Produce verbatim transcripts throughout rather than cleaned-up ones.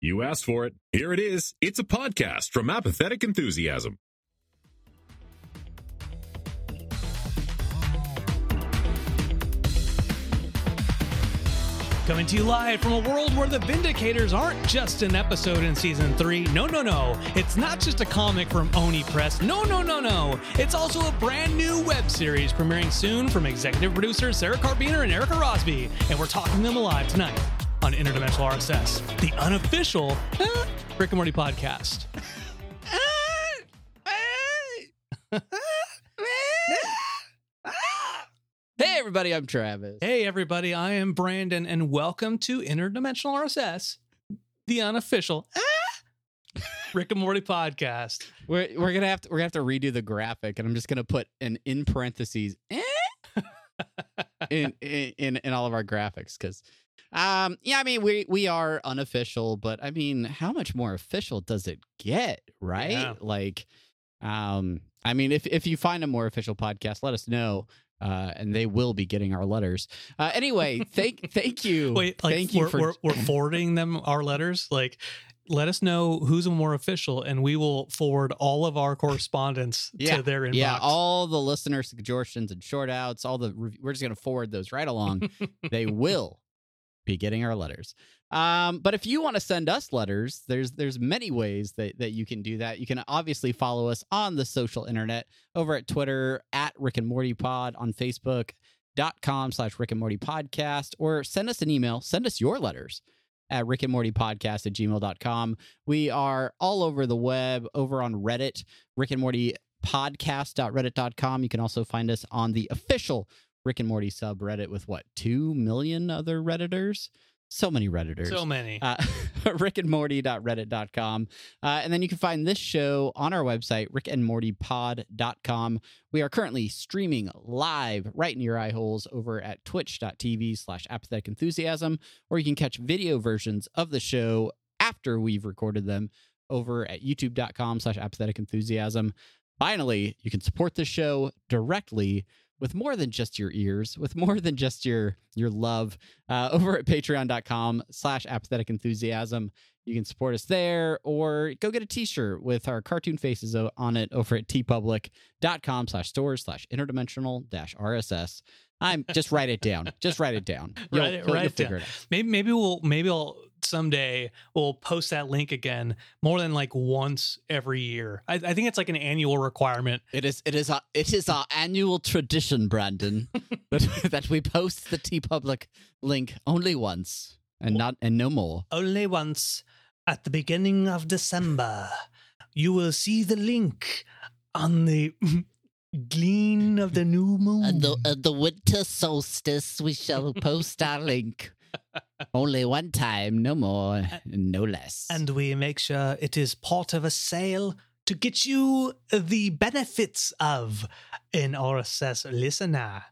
You asked for it. Here it is. It's a podcast from Apathetic Enthusiasm. Coming to you live from a world where the Vindicators aren't just an episode in season three. No, no, no. It's not just a comic from Oni Press. No, no, no, no. It's also a brand new web series premiering soon from executive producers Sarah Carbiner and Erica Rosby. And we're talking them live tonight on Interdimensional R S S, the unofficial uh, Rick and Morty podcast. Hey, everybody, I'm Travis. Hey, everybody, I am Brandon, and welcome to Interdimensional R S S, the unofficial Rick and Morty podcast. We're we're gonna have to we're gonna have to redo the graphic, and I'm just gonna put an in parentheses eh? in, in in all of our graphics because, um, yeah, I mean we we are unofficial, but I mean, how much more official does it get, right? Yeah. Like, um, I mean, if if you find a more official podcast, let us know. Uh, and they will be getting our letters. Uh, anyway, thank thank you. Wait, like thank we're, you for we're, we're forwarding them our letters. Like, let us know who's more official, and we will forward all of our correspondence yeah, to their inbox. Yeah, all the listener suggestions and short outs, all the rev- we're just going to forward those right along. They will be getting our letters. Um, but if you want to send us letters, there's there's many ways that, that you can do that. You can obviously follow us on the social internet over at Twitter at Rick and Morty Pod, on Facebook dot com slash Rick and Morty Podcast, or send us an email. Send us your letters at Rick and Morty Podcast at gmail dot com. We are all over the web, over on Reddit, Rick and Morty Podcast dot reddit dot com. You can also find us on the official Rick and Morty subreddit with what, two million other Redditors? So many Redditors. So many. Uh, Rick and Morty dot reddit dot com. Uh, and then you can find this show on our website, Rick and Morty Pod dot com. We are currently streaming live right in your eye holes over at twitch dot t v slash apathetic enthusiasm, or you can catch video versions of the show after we've recorded them over at youtube dot com slash apathetic enthusiasm. Finally, you can support the show directly with more than just your ears, with more than just your your love, uh, over at patreon dot com slash apathetic enthusiasm. You can support us there, or go get a t-shirt with our cartoon faces on it over at tpublic dot com slash stores slash interdimensional dash R S S. I'm just write it down. Just write it down. You'll, Write it, you'll, write you'll it figure down. it out. Maybe maybe we'll maybe I'll someday we'll post that link again more than like once every year. I, I think it's like an annual requirement. It is it is our it is our annual tradition, Brandon, that, that we post the TeePublic link only once and not and no more. Only once at the beginning of December, you will see the link on the gleam of the new moon. At the, at the winter solstice, we shall post our link. Only one time, no more, no less. And we make sure it is part of a sale to get you the benefits of an R S S listener.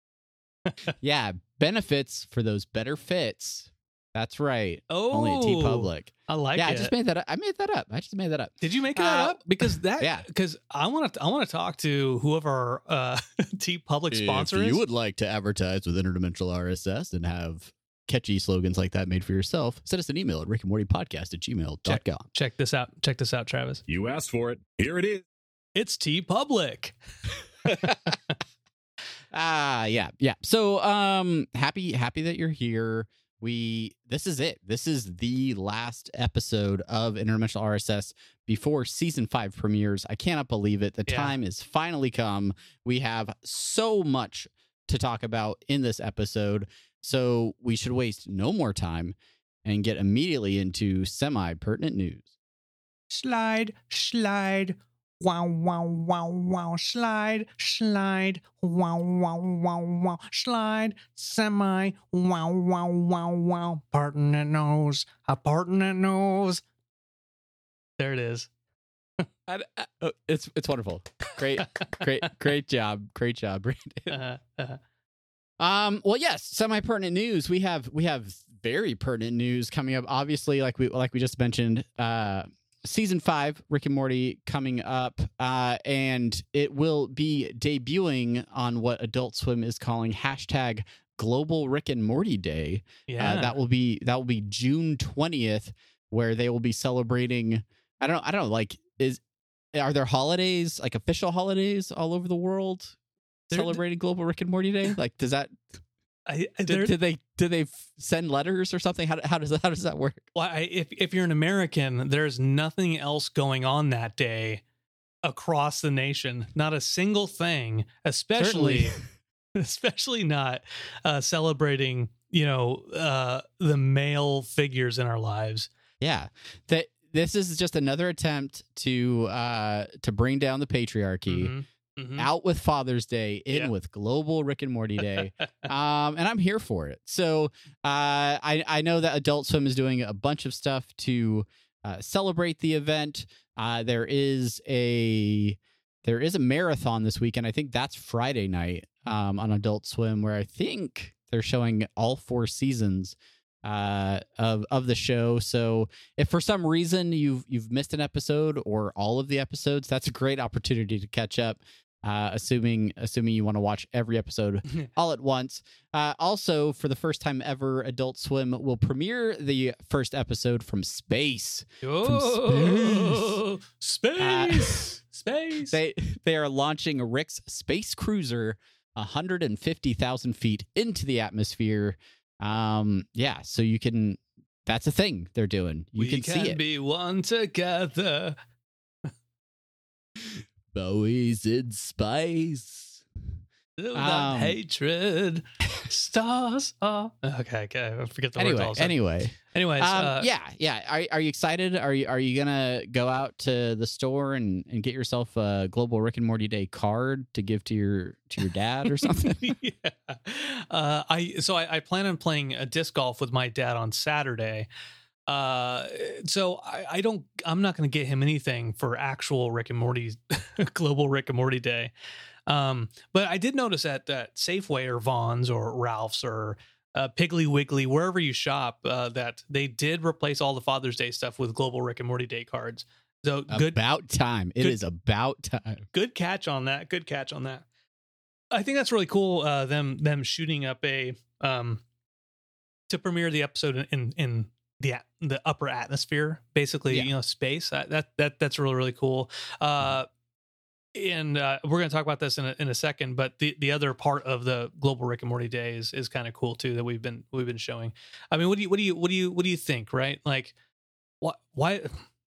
yeah, benefits for those better fits. That's right. Oh, only at TeePublic. I like yeah, it. I just made that up. I made that up. I just made that up. Did you make that Uh, up? Because that, yeah. Because I want to, I want to talk to whoever uh, TeePublic sponsor If you is. would like to advertise with Interdimensional R S S and have catchy slogans like that made for yourself, send us an email at rick and morty podcast at gmail dot com. Check this out. Check this out, Travis. You asked for it. Here it is. It's TeePublic. Ah, yeah, yeah. So, um, happy, happy that you're here. We, this is it. This is the last episode of Interdimensional R S S before season five premieres. I cannot believe it. The Yeah. time has finally come. We have so much to talk about in this episode, so we should waste no more time and get immediately into semi-pertinent news. Slide, slide. Wow, wow, wow, wow. Slide, slide. Wow, wow, wow, wow. Slide, semi. Wow, wow, wow, wow. Pertinent nose. A pertinent nose. There it is. I, I, oh, it's it's wonderful. Great, great, great job. Great job, Brandon. Uh, uh, Um, well, yes, semi-pertinent news. We have we have very pertinent news coming up. Obviously, like we like we just mentioned, uh, season five, Rick and Morty coming up, uh, and it will be debuting on what Adult Swim is calling hashtag Global Rick and Morty Day. yeah. Uh, that will be that will be June twentieth. where they will be celebrating. I don't know. I don't know. Like, is are there holidays, like official holidays, all over the world They're, celebrating Global Rick and Morty Day? Like, does that? I, did, did they did they send letters or something? How how does how does that work? Well, I, if if you're an American, there's nothing else going on that day across the nation. Not a single thing, especially especially not uh, celebrating, you know, uh, the male figures in our lives. Yeah, that this is just another attempt to uh, to bring down the patriarchy. Mm-hmm. Mm-hmm. Out with Father's Day, in Yeah. with Global Rick and Morty Day, um, and I'm here for it. So uh, I I know that Adult Swim is doing a bunch of stuff to uh, celebrate the event. Uh, there is a there is a marathon this weekend. I think that's Friday night um, on Adult Swim, where I think they're showing all four seasons uh, of of the show. So if for some reason you've you've missed an episode or all of the episodes, that's a great opportunity to catch up. Uh, assuming assuming you want to watch every episode all at once. Uh, also, for the first time ever, Adult Swim will premiere the first episode from space. Oh, From space, Uh, space. space. They they are launching Rick's space cruiser one hundred fifty thousand feet into the atmosphere. Um, yeah, so you can. That's a thing they're doing. You we can, can see it. be one together. Boys in space. Without Um, hatred, stars are. Okay, okay. I forget the words. Anyway, all of a sudden. anyway, Anyways, um, uh, yeah, yeah. Are are you excited? Are you are you gonna go out to the store and, and get yourself a Global Rick and Morty Day card to give to your to your dad or something? yeah. Uh, I so I, I plan on playing a disc golf with my dad on Saturday. Uh, so I, I don't. I'm not going to get him anything for actual Rick and Morty, Global Rick and Morty Day. Um, but I did notice at that Safeway or Vaughn's or Ralph's or uh, Piggly Wiggly, wherever you shop, uh, that they did replace all the Father's Day stuff with Global Rick and Morty Day cards. So good, About time. It good- is about time. good catch on that. Good catch on that. I think that's really cool. Uh, them them shooting up a um to premiere the episode in in, in the at- the upper atmosphere, basically, Yeah. you know, space. That that that that's really really cool. Uh, and uh, we're going to talk about this in a, in a second. But the, the other part of the Global Rick and Morty Day is is kind of cool too, that we've been we've been showing. I mean, what do you what do you what do you what do you think? Right? Like, what why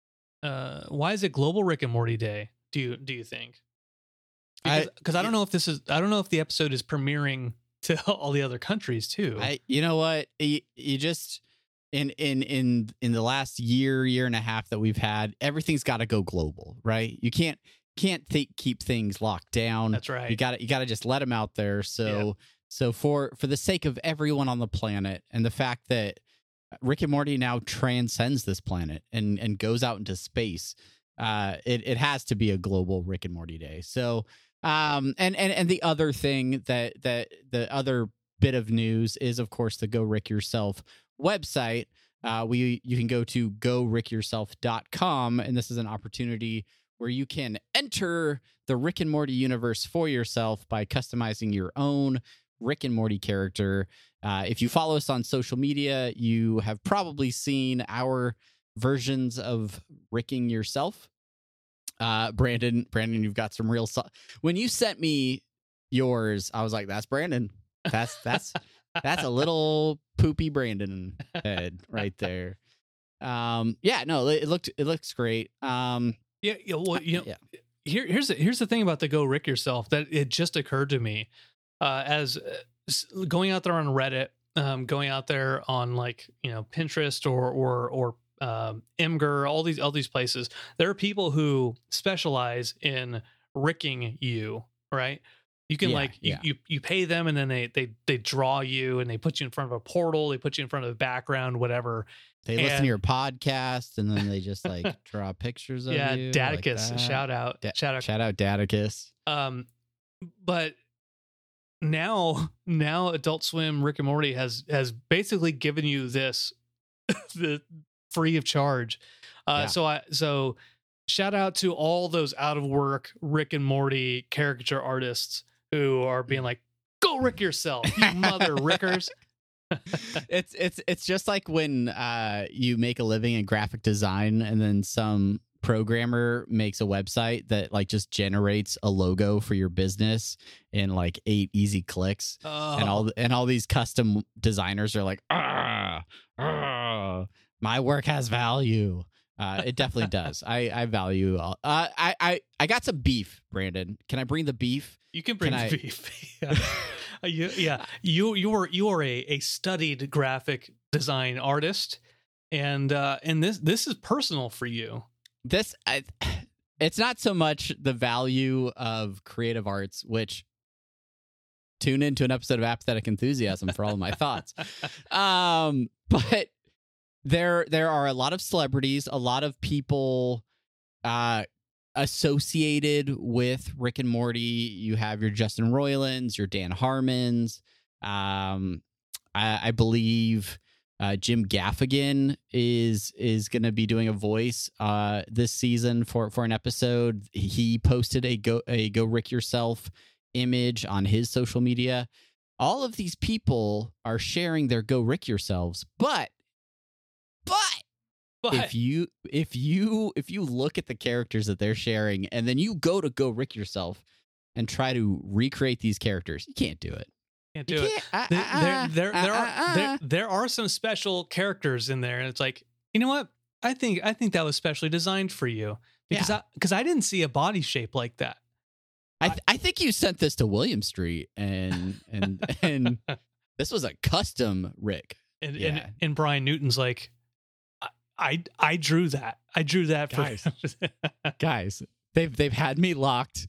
uh why is it Global Rick and Morty Day? Do you do you think? Because I- 'cause I don't know if this is I don't know if the episode is premiering to all the other countries too. I, you know what? You, you just in in in in the last year, year and a half that we've had, everything's got to go global, right? You can't can't th- keep things locked down. That's right. You got to you got to just let them out there. So Yeah. so for for the sake of everyone on the planet and the fact that Rick and Morty now transcends this planet and and goes out into space, uh, it it has to be a global Rick and Morty Day. So. Um and, and and the other thing that that the other bit of news is, of course, the Go Rick Yourself website. Uh, we you can go to go rick yourself dot com, and this is an opportunity where you can enter the Rick and Morty universe for yourself by customizing your own Rick and Morty character. Uh, if you follow us on social media, you have probably seen our versions of Ricking Yourself. Uh, Brandon, Brandon, you've got some real. So- when you sent me yours, I was like, "That's Brandon. That's that's that's a little poopy Brandon head right there." Um, yeah, no, it, it looked it looks great. Um, yeah, yeah, well, you know, yeah, here here's the, here's the thing about the Go Rick Yourself that it just occurred to me uh, as uh, s- going out there on Reddit, um, going out there on like you know Pinterest or or or um, Imgur, all these all these places. There are people who specialize in ricking you, right? You can Yeah, like you, yeah. you you pay them and then they they they draw you and they put you in front of a portal, they put you in front of the background, whatever. they listen And- to your podcast and then they just like draw pictures of Yeah, you. like Daticus, that. shout out, Da- shout out. shout out, Daticus. Um, but now, now Adult Swim, Rick and Morty has has basically given you this the free of charge. Uh, Yeah. So I so shout out to all those out of work Rick and Morty caricature artists who are being like, "Go Rick yourself, you mother Rickers." it's it's it's just like when uh, you make a living in graphic design, and then some programmer makes a website that like just generates a logo for your business in like eight easy clicks, Oh. and all and all these custom designers are like, ah, ah, my work has value. Uh, it definitely does. I I value. All, uh, I I I got some beef, Brandon. Can I bring the beef? You can bring Can the I- beef. yeah. Uh, you, yeah, you you are you are a, a studied graphic design artist, and uh, and this this is personal for you. This I, it's not so much the value of creative arts, which tune into an episode of Apathetic Enthusiasm for all of my thoughts. Um, but there there are a lot of celebrities, a lot of people uh associated with Rick and Morty. You have your Justin Roilands, your Dan Harmons. Um, I, I believe uh, Jim Gaffigan is is going to be doing a voice uh, this season for for an episode. He posted a go a Go Rick Yourself image on his social media. All of these people are sharing their Go Rick Yourselves, but but. But if you if you if you look at the characters that they're sharing, and then you go to Go Rick Yourself and try to recreate these characters, you can't do it. can't You do it. can't. Uh, There, uh, there, uh, there, uh, there are uh, there, uh. there are some special characters in there, and it's like, you know what? I think I think that was specially designed for you because I because I didn't see a body shape like that. I th- I think you sent this to William Street, and and and this was a custom Rick. And Yeah. and, and Brian Newton's like, I, I I drew that. I drew that for Guys. Guys, they've they've had me locked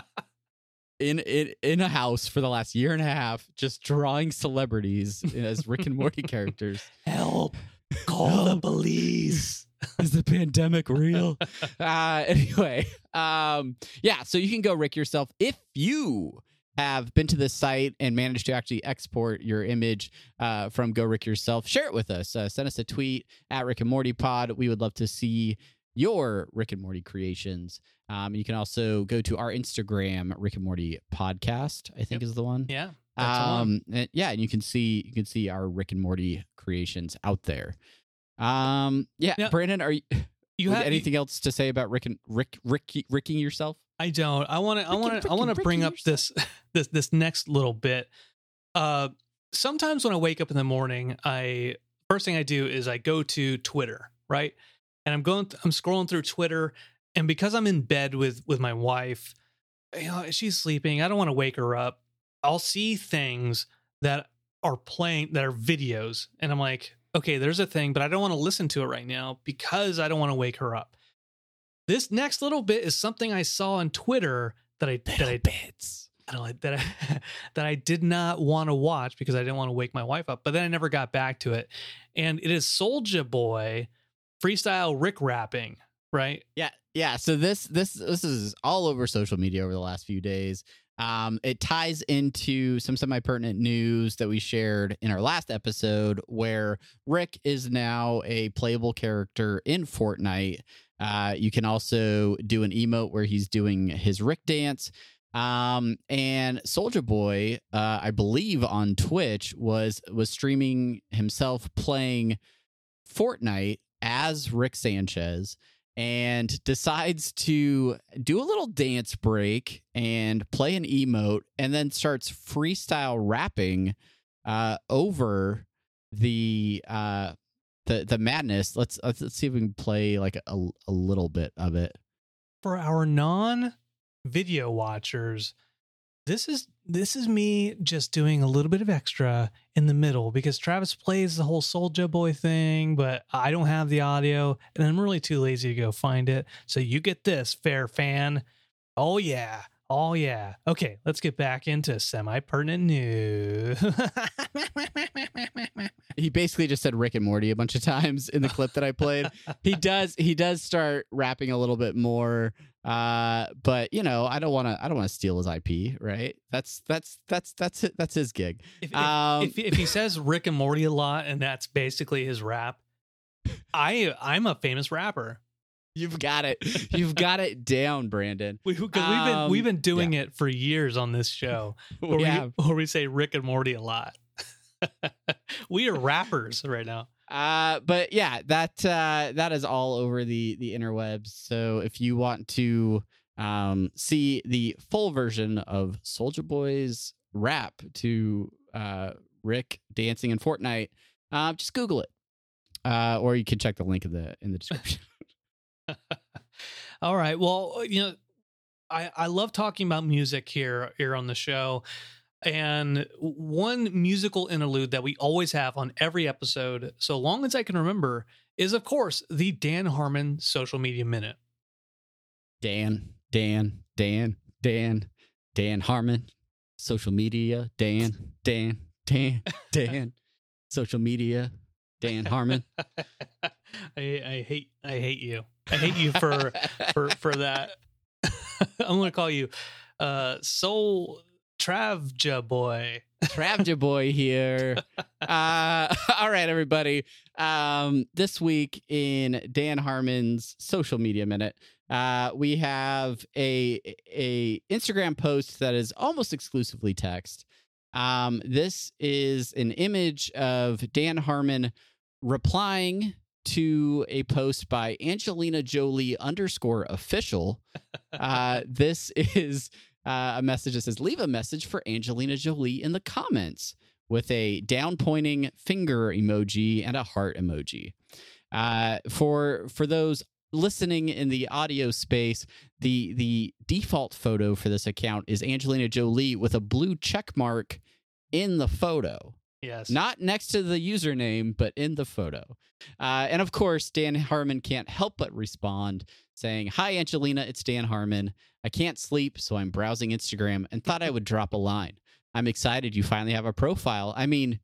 in, in in a house for the last year and a half, just drawing celebrities as Rick and Morty characters. help. Call the police. Is the pandemic real? uh, anyway, um, yeah, so you can go Rick Yourself. If you have been to this site and managed to actually export your image uh, from Go Rick Yourself, share it with us. Uh, send us a tweet at Rick and Morty Pod. We would love to see your Rick and Morty creations. Um, you can also go to our Instagram, Rick and Morty Podcast, I think Yep. is the one. Yeah. That's the one. Um, and- yeah, and you can see you can see our Rick and Morty creations out there. Um, yeah, Yeah. Brandon, are you, You you have anything else to say about Rick and Rick Rick Ricking yourself? I don't. I want to. I Ricky, want to. I Ricky, want to bring Ricky up this this this next little bit. Uh, sometimes when I wake up in the morning, I first thing I do is I go to Twitter, right? And I'm going. I'm scrolling through Twitter, and because I'm in bed with with my wife, you know, she's sleeping. I don't want to wake her up. I'll see things that are playing that are videos, and I'm like, okay, there's a thing, but I don't want to listen to it right now because I don't want to wake her up. This next little bit is something I saw on Twitter that I that I bits. I don't like that I, that I did not want to watch because I didn't want to wake my wife up. But then I never got back to it, and it is Soulja Boy freestyle Rick rapping, right? Yeah, yeah. So this this this is all over social media over the last few days. Um, it ties into some semi-pertinent news that we shared in our last episode, where Rick is now a playable character in Fortnite. Uh, you can also do an emote where he's doing his Rick dance. Um, and Soulja Boy, uh, I believe on Twitch was was streaming himself playing Fortnite as Rick Sanchez, and decides to do a little dance break and play an emote, and then starts freestyle rapping uh, over the uh, the the madness. Let's, let's let's see if we can play like a, a little bit of it. For our non-video watchers, this is this is me just doing a little bit of extra in the middle because Travis plays the whole Soulja Boy thing, but I don't have the audio and I'm really too lazy to go find it. So you get this, fair fan. Oh yeah. Oh yeah. Okay, let's get back into semi-pertinent news. He basically just said Rick and Morty a bunch of times in the clip that I played. He does he does start rapping a little bit more, uh, but you know, I don't want to I don't want to steal his I P, right? That's that's that's that's it. That's his gig. If, if, Um, if, if he says Rick and Morty a lot and that's basically his rap, I I'm a famous rapper. You've got it. You've got it down, Brandon. We, 'cause we've been Um, we've been doing it for years on this show, where We we, have. where we say Rick and Morty a lot. We are rappers right now. Uh, but yeah, that uh, that is all over the the interwebs. So if you want to um, see the full version of Soulja Boy's rap to uh, Rick dancing in Fortnite, uh, just Google it, uh, or you can check the link in the in the description. All right. Well, you know, I I love talking about music here here on the show. And one musical interlude that we always have on every episode, so long as I can remember, is, of course, the Dan Harmon Social Media Minute. Dan, Dan, Dan, Dan, Dan Harmon, social media, Dan, Dan, Dan, Dan, social media, Dan Harmon. I, I hate, I hate you. I hate you for, for, for that. I'm going to call you uh, Soul Travja Boy. Travja Boy here. Uh, all right, everybody. Um, this week in Dan Harmon's Social Media Minute, uh, we have a a Instagram post that is almost exclusively text. Um, this is an image of Dan Harmon replying to a post by Angelina Jolie underscore official. Uh, this is uh, a message that says, leave a message for Angelina Jolie in the comments, with a down pointing finger emoji and a heart emoji. Uh, for for those listening in the audio space, the the default photo for this account is Angelina Jolie with a blue check mark in the photo. Yes. Not next to the username, but in the photo. Uh, and of course, Dan Harmon can't help but respond saying, hi, Angelina, it's Dan Harmon. I can't sleep, so I'm browsing Instagram and thought I would drop a line. I'm excited you finally have a profile. I mean,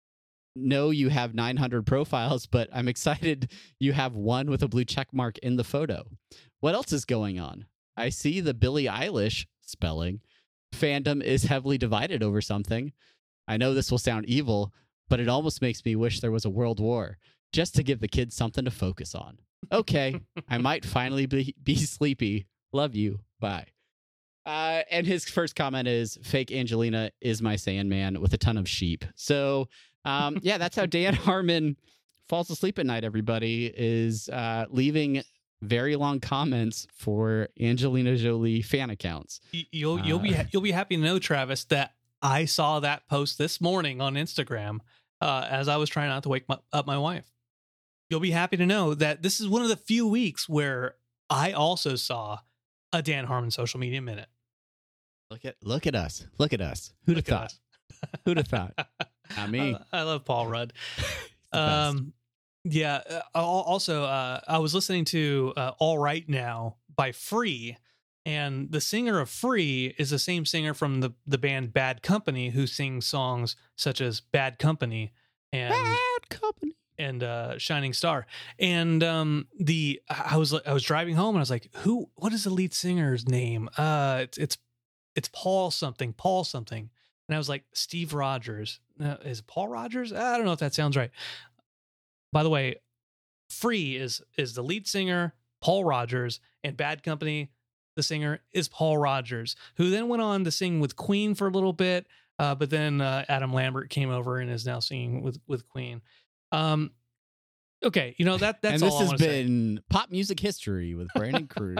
no, you have nine hundred profiles, but I'm excited you have one with a blue check mark in the photo. What else is going on? I see the Billie Eilish spelling fandom is heavily divided over something. I know this will sound evil, but it almost makes me wish there was a world war just to give the kids something to focus on. Okay, I might finally be, be sleepy. Love you. Bye. Uh, and his first comment is, fake Angelina is my Sandman with a ton of sheep. So, um, yeah, that's how Dan Harmon falls asleep at night, everybody, is uh, leaving very long comments for Angelina Jolie fan accounts. You'll, you'll, uh, be, you'll be happy to know, Travis, that I saw that post this morning on Instagram uh, as I was trying not to wake my, up my wife. You'll be happy to know that this is one of the few weeks where I also saw a Dan Harmon Social Media Minute. Look at look at us. Look at us. Who'd have thought? Who'd have thought? Not me. I, I love Paul Rudd. um, yeah. Uh, also, uh, I was listening to uh, All Right Now by Free. And the singer of Free is the same singer from the, the band Bad Company, who sings songs such as Bad Company and Bad Company and uh, Shining Star. And um, the I was I was driving home and I was like, who? What is the lead singer's name? Uh, it's it's it's Paul something, Paul something. And I was like, Steve Rogers. Uh, is it Paul Rogers? I don't know if that sounds right. By the way, Free is is the lead singer, Paul Rogers, and Bad Company, the singer, is Paul Rogers, who then went on to sing with Queen for a little bit, uh, but then uh, Adam Lambert came over and is now singing with with Queen. Um, okay, you know that that's and all this I has been say. Pop music history with Brandon Cruz.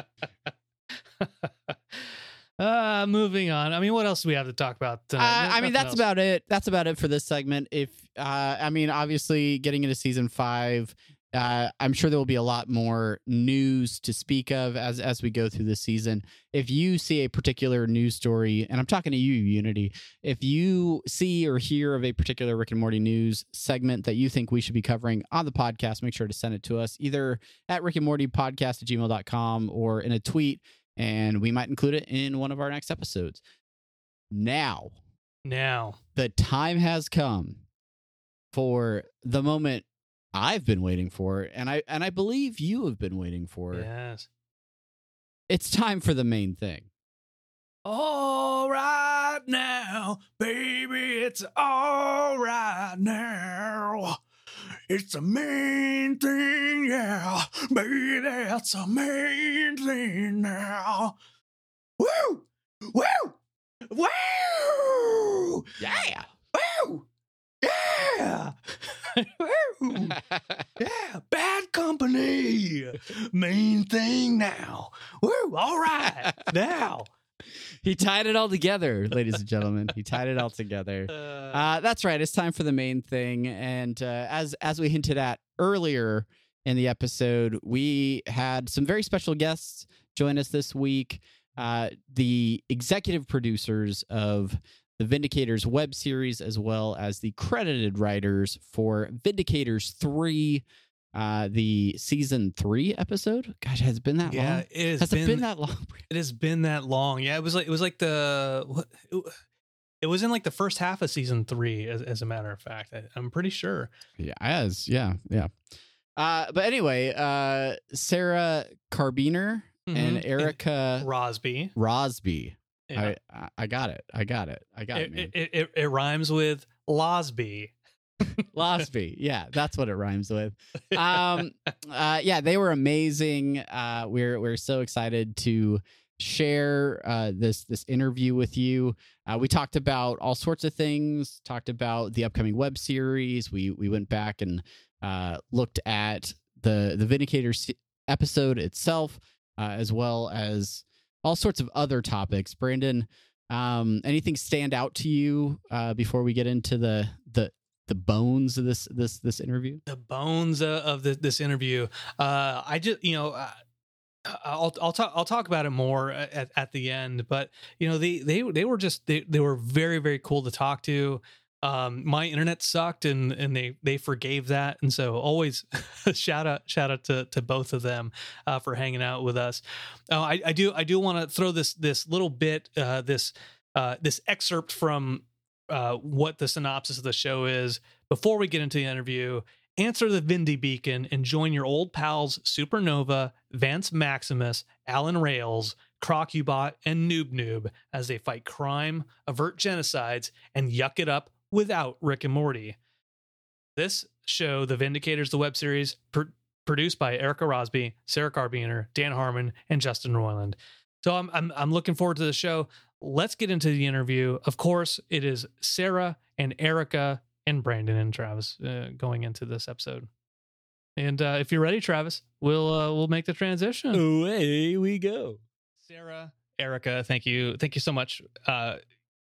uh, moving on. I mean, what else do we have to talk about tonight? Uh, I mean, that's else. about it. That's about it for this segment. If uh, I mean, obviously, getting into season five. Uh, I'm sure there will be a lot more news to speak of as as we go through this season. If you see a particular news story, and I'm talking to you, Unity, if you see or hear of a particular Rick and Morty news segment that you think we should be covering on the podcast, make sure to send it to us either at rick and morty podcast at gmail dot com or in a tweet, and we might include it in one of our next episodes. Now, now the time has come for the moment I've been waiting for, and I and I believe you have been waiting for. Yes. It's time for the main thing. All right now, baby, it's all right now. It's the main thing, yeah. Baby, that's the main thing now. Woo! Woo! Woo! Yeah! Woo! yeah, yeah, Bad Company, main thing now. Woo, all right, now. He tied it all together, ladies and gentlemen. He tied it all together. Uh, that's right. It's time for the main thing. And uh, as as we hinted at earlier in the episode, we had some very special guests join us this week. Uh, the executive producers of the Vindicators web series, as well as the credited writers for Vindicators three, uh, the season three episode. Gosh, has it been that Yeah, long? it has, has been, it been that long? It has been that long. Yeah, it was like it was like the what, it, it was in like the first half of season three, as, as a matter of fact. I, I'm pretty sure. Yeah, as yeah, yeah. Uh, but anyway, uh, Sarah Carbiner mm-hmm. and Erica Rosby. Rosby. Yeah. I, I got it. I got it. I got it. It, it, it, it rhymes with Losby. Losby. Yeah, that's what it rhymes with. Um, uh, yeah, they were amazing. Uh, we're we're so excited to share uh, this this interview with you. Uh, we talked about all sorts of things. Talked about the upcoming web series. We we went back and uh, looked at the the Vindicators episode itself, uh, as well as all sorts of other topics. Brandon, um, anything stand out to you uh, before we get into the the the bones of this this this interview? The bones uh, of the, this interview. Uh, I just you know. Uh, I'll I'll talk I'll talk about it more at, at the end, but you know they they they were just they, they were very very cool to talk to. Um, my internet sucked and and they they forgave that, and so always shout out shout out to to both of them uh, for hanging out with us. Uh, I I do I do want to throw this this little bit uh, this uh, this excerpt from uh, what the synopsis of the show is before we get into the interview. Answer the Vindy Beacon and join your old pals Supernova, Vance Maximus, Alan Rails, Crocubot, and Noob Noob as they fight crime, avert genocides, and yuck it up without Rick and Morty. This show, The Vindicators, the web series, pr- produced by Erica Rosby, Sarah Carbiner, Dan Harmon, and Justin Roiland. So I'm I'm I'm looking forward to the show. Let's get into the interview. Of course, it is Sarah and Erica and Brandon and Travis uh, going into this episode. And uh, if you're ready, Travis, we'll uh, we'll make the transition. Away we go. Sarah, Erica, thank you, thank you so much. Uh,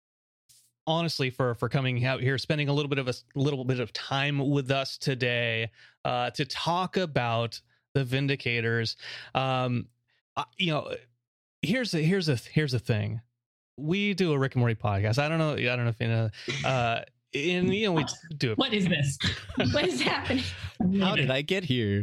honestly, for for coming out here, spending a little bit of a little bit of time with us today uh, to talk about the Vindicators. Um, uh, you know, here's a, here's a here's a thing. We do a Rick and Morty podcast. I don't know. I don't know if you know. Uh, And you know we do it. What is this? What is happening? How did I get here?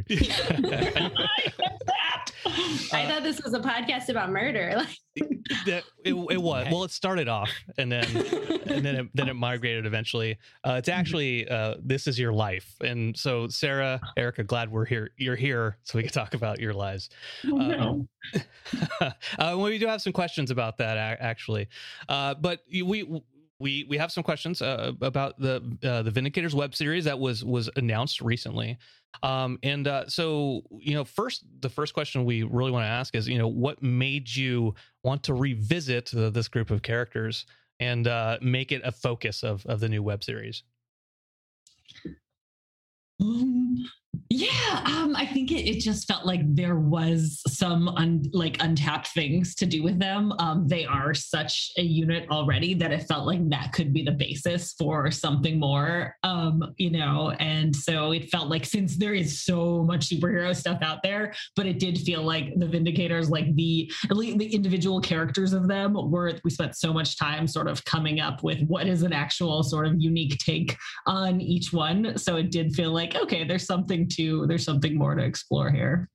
I thought this was a podcast about murder. Like it, it, it was. Well, it started off, and then and then it, then it migrated eventually. Uh, it's actually uh, This Is Your Life, and so Sarah, Erica, glad we're here. You're here, so we can talk about your lives. Oh, no. uh, uh, we do have some questions about that, actually, uh, but we. We we have some questions uh, about the uh, the Vindicators web series that was was announced recently, um, and uh, so you know first the first question we really want to ask is you know what made you want to revisit the, this group of characters and uh, make it a focus of of the new web series? Um, yeah, um, I think it, it just felt like there was some un, like untapped things to do with them. Um, they are such a unit already that it felt like that could be the basis for something more, um, you know, and so it felt like since there is so much superhero stuff out there, but it did feel like the Vindicators, like the, at least the individual characters of them were, we spent so much time sort of coming up with what is an actual sort of unique take on each one. So it did feel like, okay, there's something to there's something more to explore here.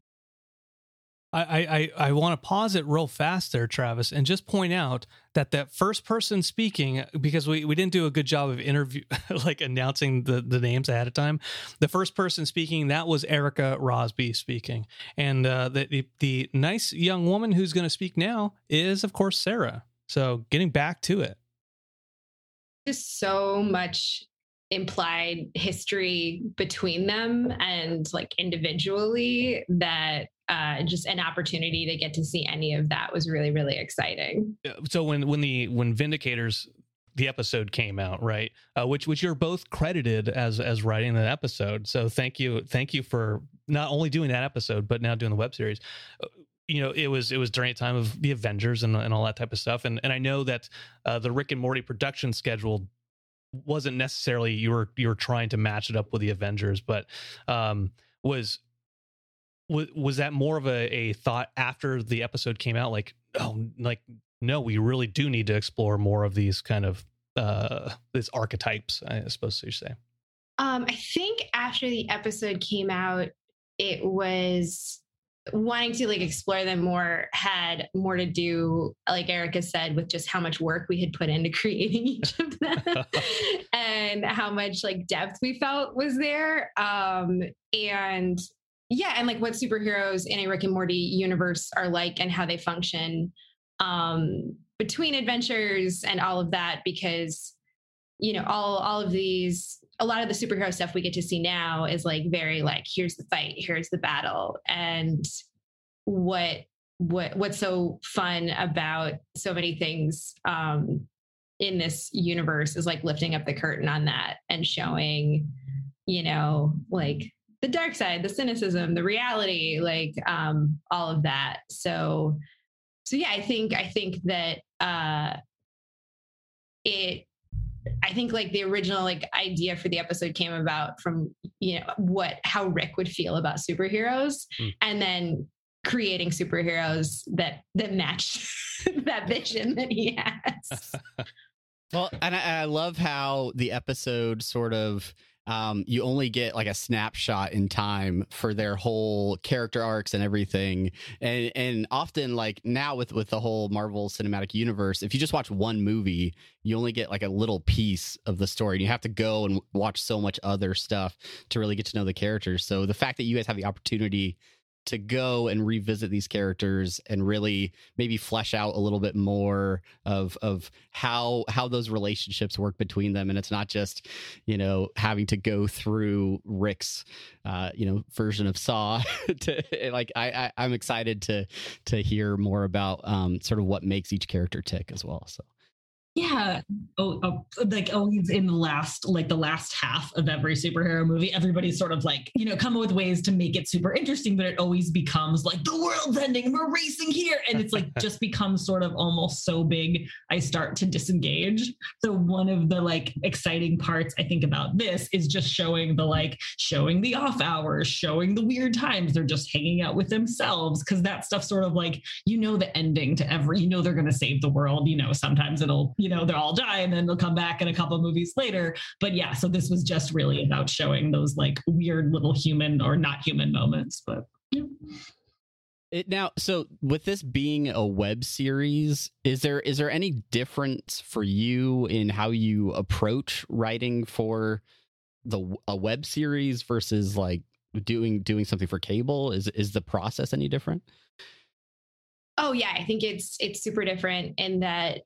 I I, I want to pause it real fast there, Travis, and just point out that that first person speaking, because we, we didn't do a good job of interview, like announcing the, the names ahead of time. The first person speaking, that was Erica Rosby speaking. And uh, the, the, the nice young woman who's going to speak now is, of course, Sarah. So getting back to it. Just so much implied history between them and like individually that uh, just an opportunity to get to see any of that was really, really exciting. So when when the when Vindicators the episode came out, right? Uh, which which you're both credited as as writing that episode. So thank you, thank you for not only doing that episode, but now doing the web series. Uh, you know, it was it was during a time of the Avengers and, and all that type of stuff. And and I know that uh, the Rick and Morty production schedule wasn't necessarily you were you were trying to match it up with the Avengers, but um, was was was that more of a, a thought after the episode came out? Like, oh, like no, we really do need to explore more of these kind of uh, these archetypes, I suppose you say. Um, I think after the episode came out, it was wanting to like explore them more, had more to do, like Erica said, with just how much work we had put into creating each of them and how much like depth we felt was there. Um, and yeah, and like what superheroes in a Rick and Morty universe are like and how they function um, between adventures and all of that, because, you know, all, all of these, a lot of the superhero stuff we get to see now is like very like, here's the fight, here's the battle. And what, what, what's so fun about so many things um, in this universe is like lifting up the curtain on that and showing, you know, like the dark side, the cynicism, the reality, like um, all of that. So, so yeah, I think, I think that uh, it, I think like the original like idea for the episode came about from, you know, what, how Rick would feel about superheroes mm. and then creating superheroes that, that match that vision that he has. Well, and I, I love how the episode sort of, um, you only get like a snapshot in time for their whole character arcs and everything. And and often like now with, with the whole Marvel Cinematic Universe, if you just watch one movie, you only get like a little piece of the story. And you have to go and watch so much other stuff to really get to know the characters. So the fact that you guys have the opportunity to go and revisit these characters and really maybe flesh out a little bit more of of how how those relationships work between them, and it's not just, you know, having to go through Rick's uh you know version of Saw to like I, I I'm excited to to hear more about um sort of what makes each character tick as well. So yeah, oh, oh, like always in the last, like the last half of every superhero movie, everybody's sort of like, you know, come up with ways to make it super interesting, but it always becomes like the world's ending and we're racing here. And it's like just becomes sort of almost so big, I start to disengage. So one of the like exciting parts I think about this is just showing the like, showing the off hours, showing the weird times they're just hanging out with themselves. Cause that stuff sort of like, you know, the ending to every, you know, they're going to save the world. You know, sometimes it'll, you know, they'll all die and then they'll come back in a couple of movies later. But yeah, so this was just really about showing those like weird little human or not human moments. But yeah. It now, so with this being a web series, is there is there any difference for you in how you approach writing for the a web series versus like doing doing something for cable? Is is the process any different? Oh yeah, I think it's it's super different in that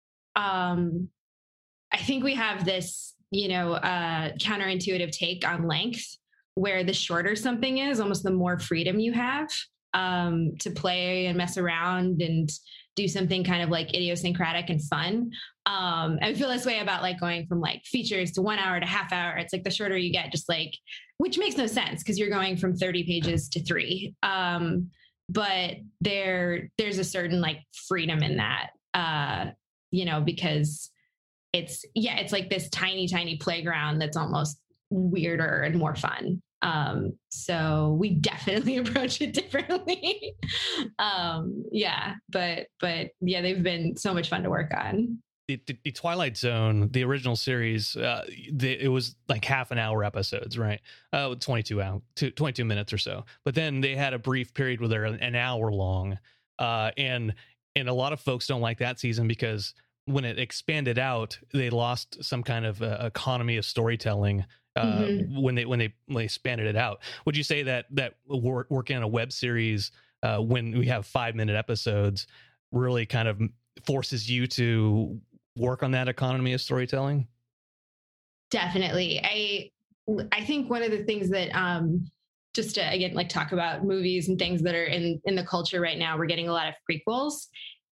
um I think we have this, you know, uh counterintuitive take on length, where the shorter something is, almost the more freedom you have um to play and mess around and do something kind of like idiosyncratic and fun. Um I feel this way about like going from like features to one hour to half hour. It's like the shorter you get, just like, which makes no sense because you're going from thirty pages to three. Um but there there's a certain like freedom in that. Uh you know, because it's, yeah, it's like this tiny, tiny playground that's almost weirder and more fun. Um, so we definitely approach it differently. um, yeah, but, but yeah, they've been so much fun to work on. The, the, the Twilight Zone, the original series, uh, the, it was like half an hour episodes, right? Uh, twenty-two hour, twenty-two minutes or so. But then they had a brief period where they're an hour long. Uh, and, And a lot of folks don't like that season because when it expanded out, they lost some kind of uh, economy of storytelling uh, mm-hmm. when they when they when they expanded it out. Would you say that that work, working on a web series uh, when we have five minute episodes really kind of forces you to work on that economy of storytelling? Definitely. I I think one of the things that um, just to, again, like talk about movies and things that are in, in the culture right now, we're getting a lot of prequels.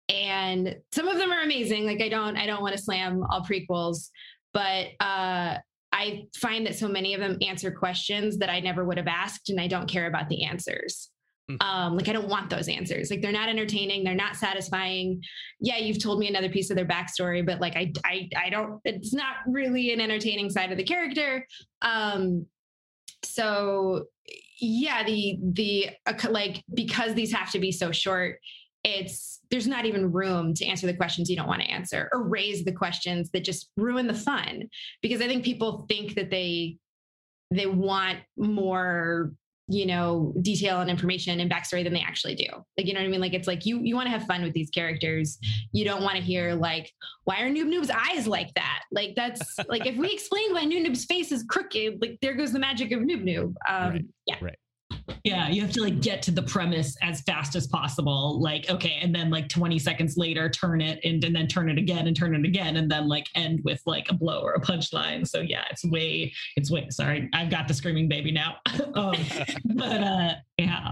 and some of them are amazing. Like I don't, I don't want to slam all prequels, but uh, I find that so many of them answer questions that I never would have asked, and I don't care about the answers. Mm. Um, like I don't want those answers. Like they're not entertaining. They're not satisfying. Yeah, you've told me another piece of their backstory, but like I, I, I don't. It's not really an entertaining side of the character. Um, so yeah, the the uh, like because these have to be so short, it's there's not even room to answer the questions you don't want to answer or raise the questions that just ruin the fun. Because I think people think that they they want more, you know, detail and information and backstory than they actually do. Like, you know what I mean? Like, it's like you you want to have fun with these characters. You don't want to hear like, why are Noob Noob's eyes like that? Like, that's like, if we explain why Noob Noob's face is crooked, like there goes the magic of Noob Noob. Um, right. Yeah. Right. Yeah, you have to like get to the premise as fast as possible. Like, okay, and then like twenty seconds later, turn it and, and then turn it again and turn it again, and then like end with like a blow or a punchline. So yeah, it's way, it's way. Sorry, I've got the screaming baby now. um, but uh, yeah.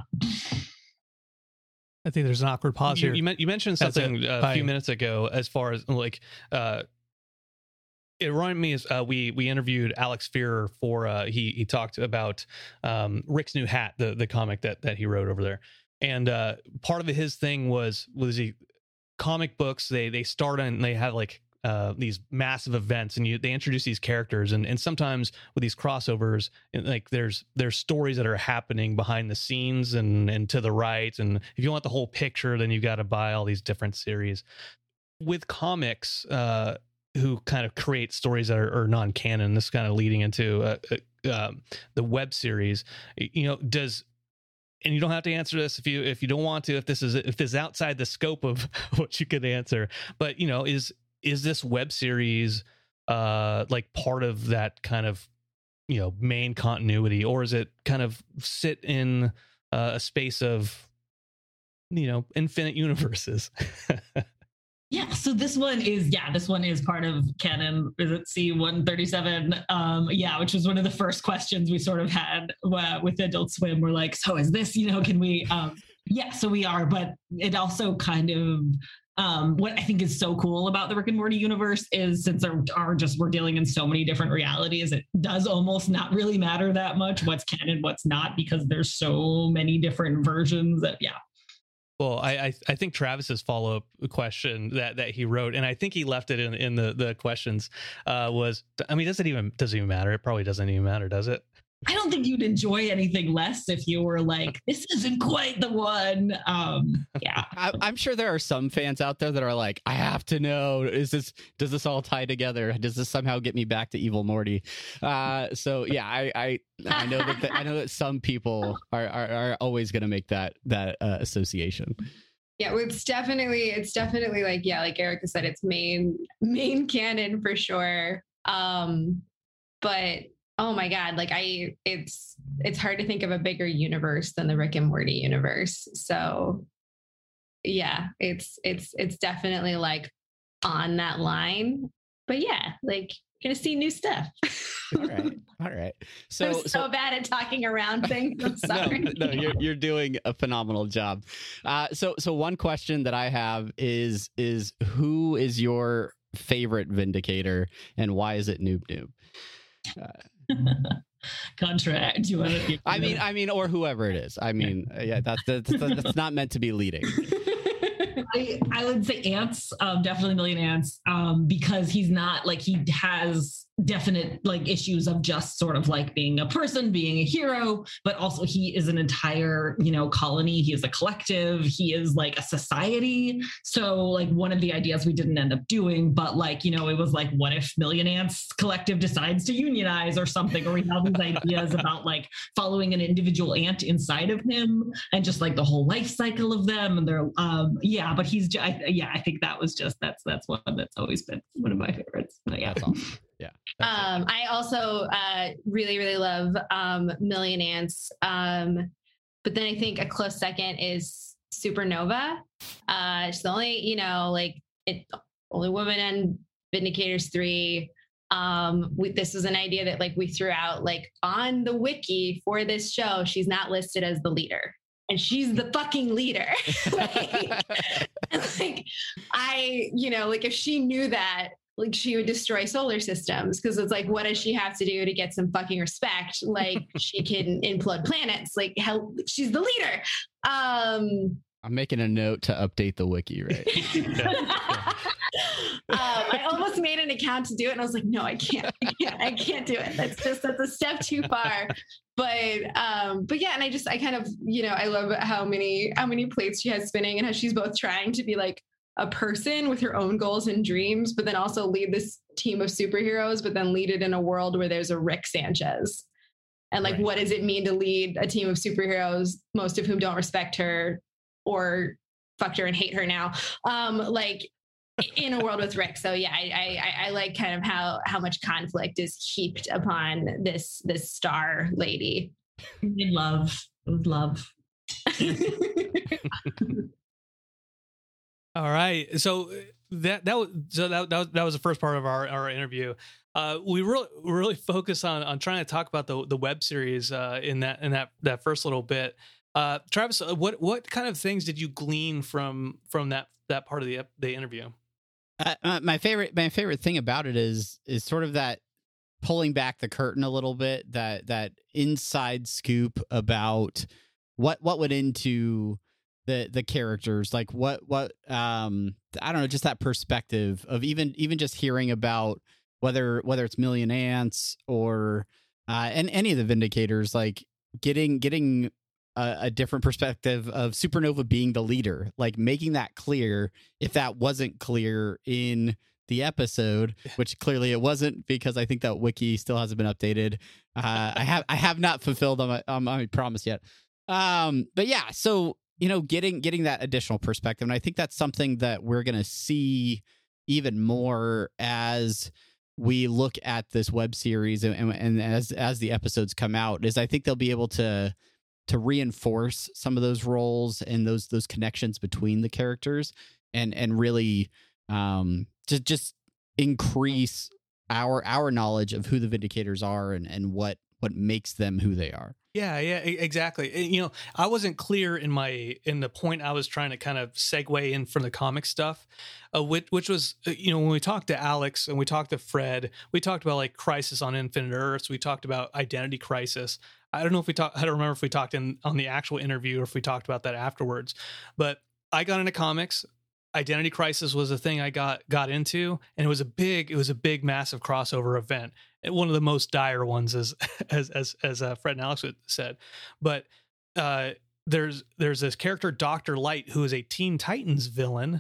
I think there's an awkward pause you, here. You, men- you mentioned something a Bye. few minutes ago as far as like. Uh, It reminded me as uh, we we interviewed Alex Fearer for uh, he he talked about um, Rick's New Hat, the the comic that that he wrote over there, and uh, part of his thing was was he comic books they they start and they have like uh, these massive events and you they introduce these characters and and sometimes with these crossovers like there's there's stories that are happening behind the scenes and and to the right, and if you want the whole picture then you've got to buy all these different series. With comics, uh, who kind of create stories that are, are non-canon. This is kind of leading into uh, uh, um, the web series. You know, does and you don't have to answer this if you if you don't want to. If this is if this is outside the scope of what you could answer, but you know, is is this web series uh, like part of that kind of you know main continuity, or is it kind of sit in uh, a space of you know infinite universes? Yeah, so this one is, yeah, this one is part of canon. Is it C one thirty-seven? Um, yeah, which was one of the first questions we sort of had uh, with Adult Swim. We're like, so is this, you know, can we, um, yeah, so we are, but it also kind of, um, what I think is so cool about the Rick and Morty universe is since there are just, we're dealing in so many different realities, it does almost not really matter that much what's canon, what's not, because there's so many different versions that, yeah. Well, I, I I think Travis's follow up question that, that he wrote, and I think he left it in, in the, the questions, uh, was I mean, does it even does it even matter? It probably doesn't even matter, does it? I don't think you'd enjoy anything less if you were like, this isn't quite the one. Um, yeah, I, I'm sure there are some fans out there that are like, I have to know, is this, does this all tie together? Does this somehow get me back to Evil Morty? Uh, so yeah, I, I, I know that, the, I know that some people are, are, are always going to make that, that uh, association. Yeah, well, it's definitely, it's definitely like, yeah, like Erica said, it's main, main canon for sure. Um, but oh my God, like I, it's, it's hard to think of a bigger universe than the Rick and Morty universe. So yeah, it's, it's, it's definitely like on that line, but yeah, like you're gonna see new stuff. All right. All right. So, I'm so, so bad at talking around things. I'm sorry. no, no, you're, you're doing a phenomenal job. Uh, so, so one question that I have is, is who is your favorite Vindicator and why is it Noob Noob? Uh, Contract. Do you want to? I mean, I mean, or whoever it is. I mean, yeah, that's that's, that's not meant to be leading. I, I would say Ants, um, definitely Million Ants, um, because he's not like he has definite like issues of just sort of like being a person, being a hero, but also he is an entire, you know, colony. He is a collective. He is like a society. So like one of the ideas we didn't end up doing, but like, you know, it was like, what if Million Ants collective decides to unionize or something? Or we have these ideas about like following an individual ant inside of him and just like the whole life cycle of them. And they're, um, yeah, but he's, just, I, yeah, I think that was just, that's, that's one that's always been one of my favorites. But yeah. That's awesome. Yeah. Um, I also uh, really, really love um, Million Ants. Um, but then I think a close second is Supernova. Uh, it's the only, you know, like it only woman in Vindicators three. Um, we, this was an idea that like we threw out like on the wiki for this show. She's not listed as the leader. and she's the fucking leader. like, like, I, you know, like if she knew that, like she would destroy solar systems because it's like, what does she have to do to get some fucking respect? Like she can implode planets. Like hell, she's the leader. Um, I'm making a note to update the wiki, right? um, I almost made an account to do it, and I was like, no, I can't. I can't. I can't do it. That's just that's a step too far. But um, but yeah, and I just I kind of you know I love how many how many plates she has spinning, and how she's both trying to be like a person with her own goals and dreams, but then also lead this team of superheroes, but then lead it in a world where there's a Rick Sanchez. And like, right. What does it mean to lead a team of superheroes, most of whom don't respect her or fucked her and hate her now? Um, like in a world with Rick. So yeah, I, I, I like kind of how, how much conflict is heaped upon this, this star lady. Love, love. All right, so that that was so that that was, that was the first part of our, our interview. Uh, we really really focus on on trying to talk about the the web series uh, in that in that that first little bit. Uh, Travis, what what kind of things did you glean from from that that part of the the interview? Uh, uh, my favorite my favorite thing about it is is sort of that pulling back the curtain a little bit, that that inside scoop about what what went into the the characters, like what what um I don't know, just that perspective of even even just hearing about whether whether it's Million Ants or uh and any of the Vindicators, like getting getting a, a different perspective of Supernova being the leader, like making that clear if that wasn't clear in the episode, which clearly it wasn't, because I think that wiki still hasn't been updated. uh I have I have not fulfilled on my, on my promise yet. Um but yeah, so you know, getting getting that additional perspective. And I think that's something that we're going to see even more as we look at this web series and, and, and as as the episodes come out, is I think they'll be able to to reinforce some of those roles and those those connections between the characters, and and really um, just just increase our our knowledge of who the Vindicators are and and what what makes them who they are. Yeah, yeah, exactly. You know, I wasn't clear in my in the point I was trying to kind of segue in from the comic stuff, uh, which, which was, you know, when we talked to Alex and we talked to Fred, we talked about like Crisis on Infinite Earths. We talked about Identity Crisis. I don't know if we talked, I don't remember if we talked in on the actual interview or if we talked about that afterwards, but I got into comics. Identity Crisis was a thing I got got into, and it was a big, it was a big, massive crossover event. One of the most dire ones, as as as as uh, Fred and Alex said. But uh, there's there's this character, Doctor Light, who is a Teen Titans villain,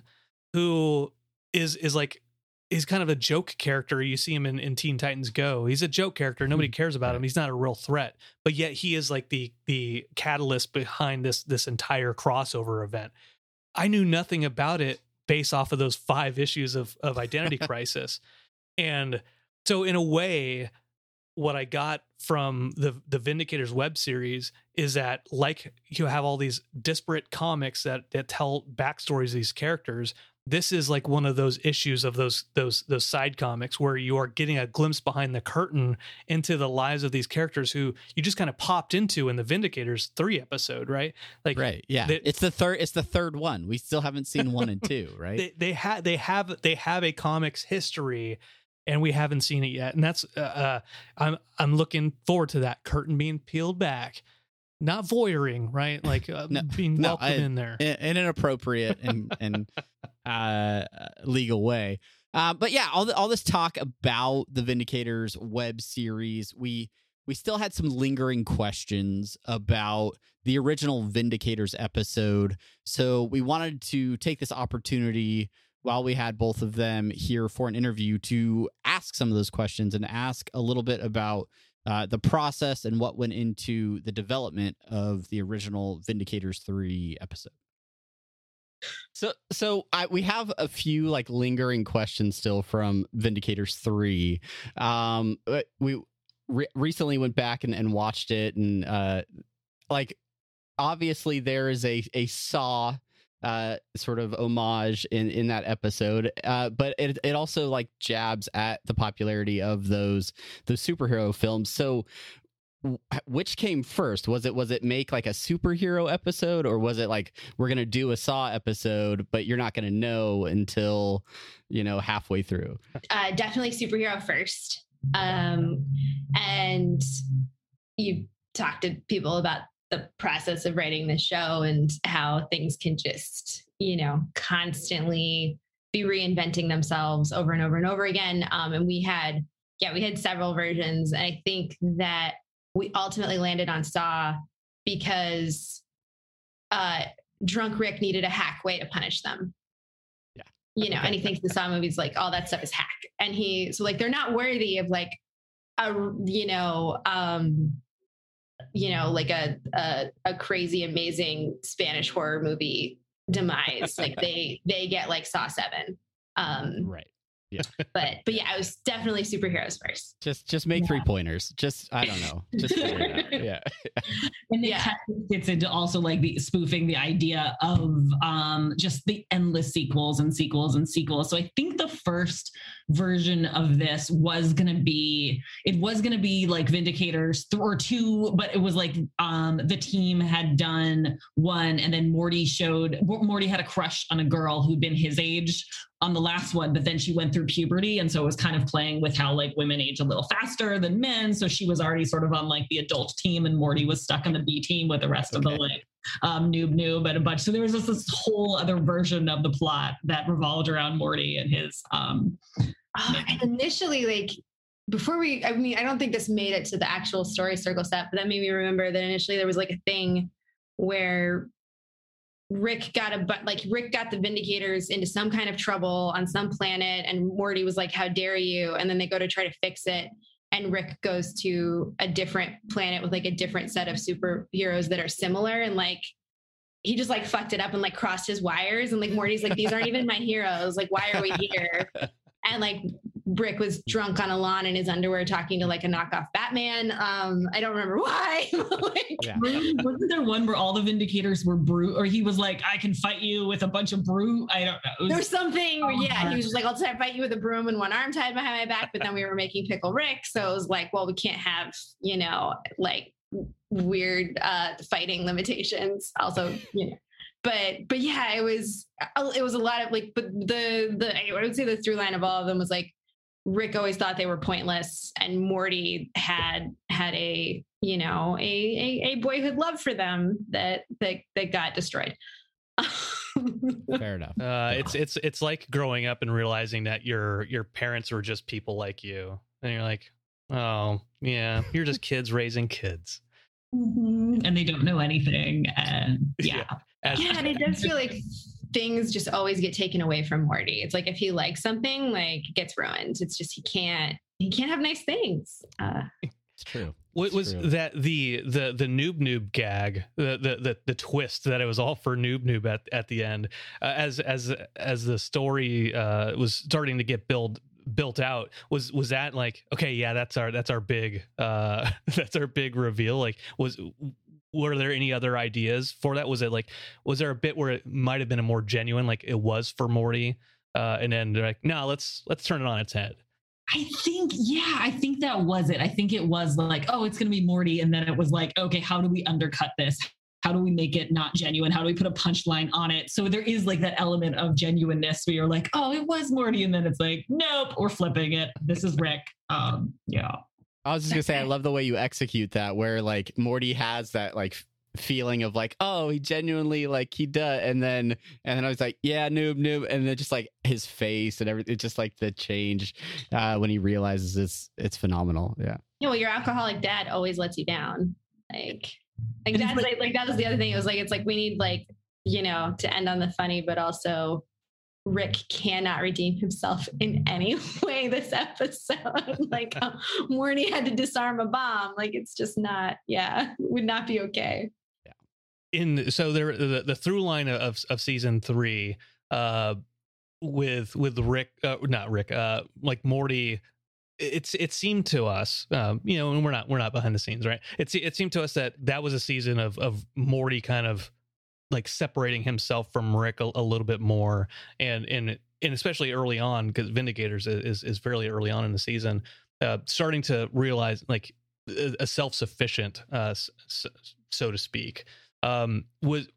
who is is like is kind of a joke character. You see him in, in Teen Titans Go. He's a joke character. Nobody cares about him. He's not a real threat, but yet he is like the the catalyst behind this this entire crossover event. I knew nothing about it based off of those five issues of of Identity Crisis, and so in a way, what I got from the the Vindicators web series is that, like, you have all these disparate comics that that tell backstories of these characters. This is like one of those issues of those those those side comics where you are getting a glimpse behind the curtain into the lives of these characters who you just kind of popped into in the Vindicators three episode, right? Like, right, yeah. They, it's the third. It's the third one. We still haven't seen one and two, right? They they have they have they have a comics history, and we haven't seen it yet. And that's uh, uh, I'm I'm looking forward to that curtain being peeled back. Not voyeuring, right? Like uh, no, being no, welcome I, in there in an appropriate and and uh, legal way. Uh, but yeah, all the, all this talk about the Vindicators web series, we we still had some lingering questions about the original Vindicators episode. So we wanted to take this opportunity while we had both of them here for an interview to ask some of those questions and ask a little bit about Uh, the process and what went into the development of the original Vindicators three episode. So, so I, we have a few like lingering questions still from Vindicators three. Um, we re- recently went back and, and watched it, and uh, like obviously there is a a Saw uh sort of homage in in that episode, uh but it it also like jabs at the popularity of those those superhero films. So which came first? Was it was it make like a superhero episode, or was it like we're gonna do a Saw episode, but you're not gonna know until, you know, halfway through? Uh, definitely superhero first. Um, and you talk to people about the process of writing the show and how things can just, you know, constantly be reinventing themselves over and over and over again. Um, and we had, yeah, we had several versions. And I think that we ultimately landed on Saw because uh, drunk Rick needed a hack way to punish them. Yeah. You know, Okay. and he thinks the Saw movies, like, all that stuff is hack. And he, so like, they're not worthy of like, a, you know, um, you know, like a, a, a crazy, amazing Spanish horror movie demise. Like they, they get like Saw seven. Um, Right. Yeah. but, but yeah, I was definitely superheroes first. Just just make Yeah. three pointers. Just I don't know. Just figure it out. Yeah. And it Yeah. kind of gets into also like the spoofing the idea of um, just the endless sequels and sequels and sequels. So I think the first version of this was going to be, it was going to be like Vindicators th- or two, but it was like um, the team had done one, and then Morty showed, Morty had a crush on a girl who'd been his age on the last one, but then she went through puberty. And so it was kind of playing with how like women age a little faster than men. So she was already sort of on like the adult team, and Morty was stuck on the B team with the rest Okay. of the like um, noob noob and a bunch. So there was just this whole other version of the plot that revolved around Morty and his. Um, Oh, and initially, like before we, I mean, I don't think this made it to the actual story circle set, but that made me remember that initially there was like a thing where Rick got a, but like Rick got the Vindicators into some kind of trouble on some planet, and Morty was like, "How dare you?" And then they go to try to fix it, and Rick goes to a different planet with like a different set of superheroes that are similar, and like he just like fucked it up and like crossed his wires, and like Morty's like, "These aren't even my heroes. Like, why are we here?" And like Rick was drunk on a lawn in his underwear talking to like a knockoff Batman. Um, I don't remember why. like, Yeah. wasn't there one where all the Vindicators were brute, or he was like, "I can fight you with a bunch of brute"? I don't know. It was- There's something where, yeah, he was just like, "I'll t- fight you with a broom and one arm tied behind my back." But then we were making Pickle Rick. So it was like, well, we can't have, you know, like weird uh, fighting limitations. Also, you know. But but yeah, it was it was a lot of like, but the the I would say the through line of all of them was like Rick always thought they were pointless, and Morty had had a you know a a, a boyhood love for them that that that got destroyed. Fair enough. Uh, it's it's it's like growing up and realizing that your your parents were just people like you, and you're like, oh yeah, you're just kids raising kids. and they don't know anything. And yeah. Yeah. As, Yeah, and it does feel like things just always get taken away from Morty. It's like if he likes something, like it gets ruined. It's just he can't he can't have nice things. Uh, It's true. What It's was true. that the the the noob noob gag, the the the, the twist that it was all for noob noob at, at the end, uh, as as as the story uh, was starting to get built built out, was was that like, okay, yeah, that's our that's our big uh, that's our big reveal? Like, was were there any other ideas for that? Was it like, was there a bit where it might have been a more genuine, like it was for Morty, uh, and then they're like, no, let's let's turn it on its head. I think, yeah, I think that was it. I think it was like, oh, it's going to be Morty. And then it was like, okay, how do we undercut this? How do we make it not genuine? How do we put a punchline on it? So there is like that element of genuineness where you're like, oh, it was Morty. And then it's like, nope, we're flipping it. This is Rick. Um, yeah. I was just gonna say, I love the way you execute that, where like Morty has that like f- feeling of like, oh, he genuinely like he does, and then and then I was like, yeah, noob, noob, and then just like his face and everything, it's just like the change uh, when he realizes it's it's phenomenal. Yeah, you know, your alcoholic dad always lets you down. Like, like And it's that's like- like, like that was the other thing. It was like it's like we need like you know to end on the funny, but also Rick cannot redeem himself in any way this episode. Like um, Morty had to disarm a bomb. Like it's just not. Yeah, would not be okay. In so there the, the through line of of season three uh with with Rick uh, not Rick uh like Morty, it's it seemed to us um you know, and we're not we're not behind the scenes, right? It's it seemed to us that that was a season of of Morty kind of like separating himself from Rick a, a little bit more, and and and especially early on, because Vindicators is is fairly early on in the season, uh starting to realize like a, a self-sufficient, uh, so, so to speak. Um, was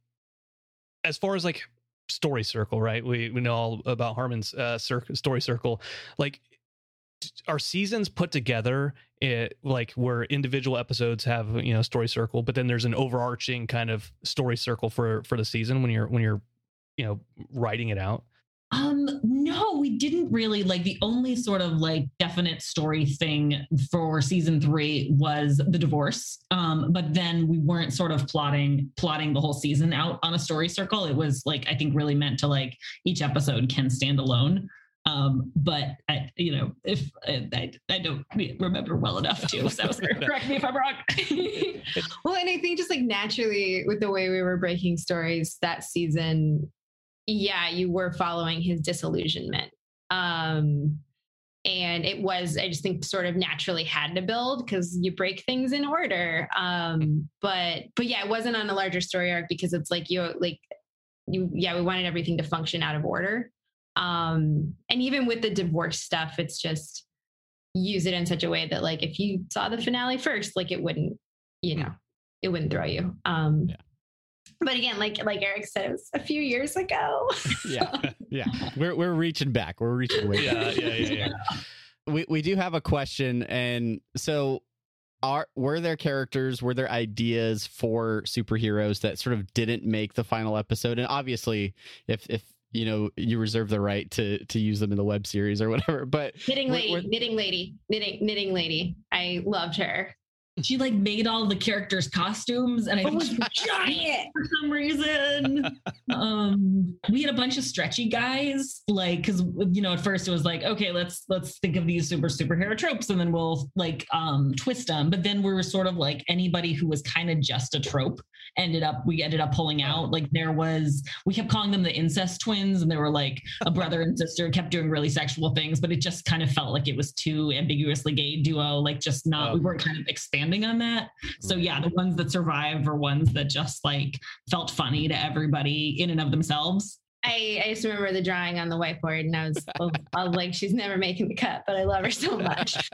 as far as like story circle, right? We we know all about Harmon's uh, cir- story circle. Like, are seasons put together it, like where individual episodes have, you know, story circle, but then there's an overarching kind of story circle for for the season when you're when you're you know writing it out? Um, no, we didn't really. Like, the only sort of like definite story thing for season three was the divorce. Um, but then we weren't sort of plotting plotting the whole season out on a story circle. It was like, I think, really meant to like each episode can stand alone. Um, but I, you know, if I, I don't remember well enough to, so correct me if I'm wrong. Well, and I think just like naturally with the way we were breaking stories that season, yeah, you were following his disillusionment. Um, and it was, I just think sort of naturally had to build because you break things in order. Um, but, but yeah, it wasn't on a larger story arc because it's like, you like you, yeah, we wanted everything to function out of order. Um, and even with the divorce stuff, it's just use it in such a way that like, if you saw the finale first, like it wouldn't, you know, it wouldn't throw you. Um, yeah. But again, like, like Eric said, it was a few years ago. yeah. Yeah. We're, we're reaching back. We're reaching way yeah, yeah, yeah, yeah. We, we do have a question. And so are, were there characters, were there ideas for superheroes that sort of didn't make the final episode? And obviously if, if, you know, you reserve the right to to use them in the web series or whatever. But knitting lady, we're, we're, knitting lady, knitting knitting lady. I loved her. She like made all the characters' costumes, and I think she was giant for some reason. um, we had a bunch of stretchy guys, like because you know at first it was like, okay, let's let's think of these super superhero tropes, and then we'll like um, twist them. But then we were sort of like anybody who was kind of just a trope ended up we ended up pulling out. Like there was we kept calling them the incest twins, and they were like a brother and sister, kept doing really sexual things, but it just kind of felt like it was too ambiguously gay duo, like just not. Oh. We weren't kind of expanding on that. So yeah, the ones that survived were ones that just like felt funny to everybody in and of themselves. I, I just remember the drawing on the whiteboard, and I was, I was like, she's never making the cut, but I love her so much.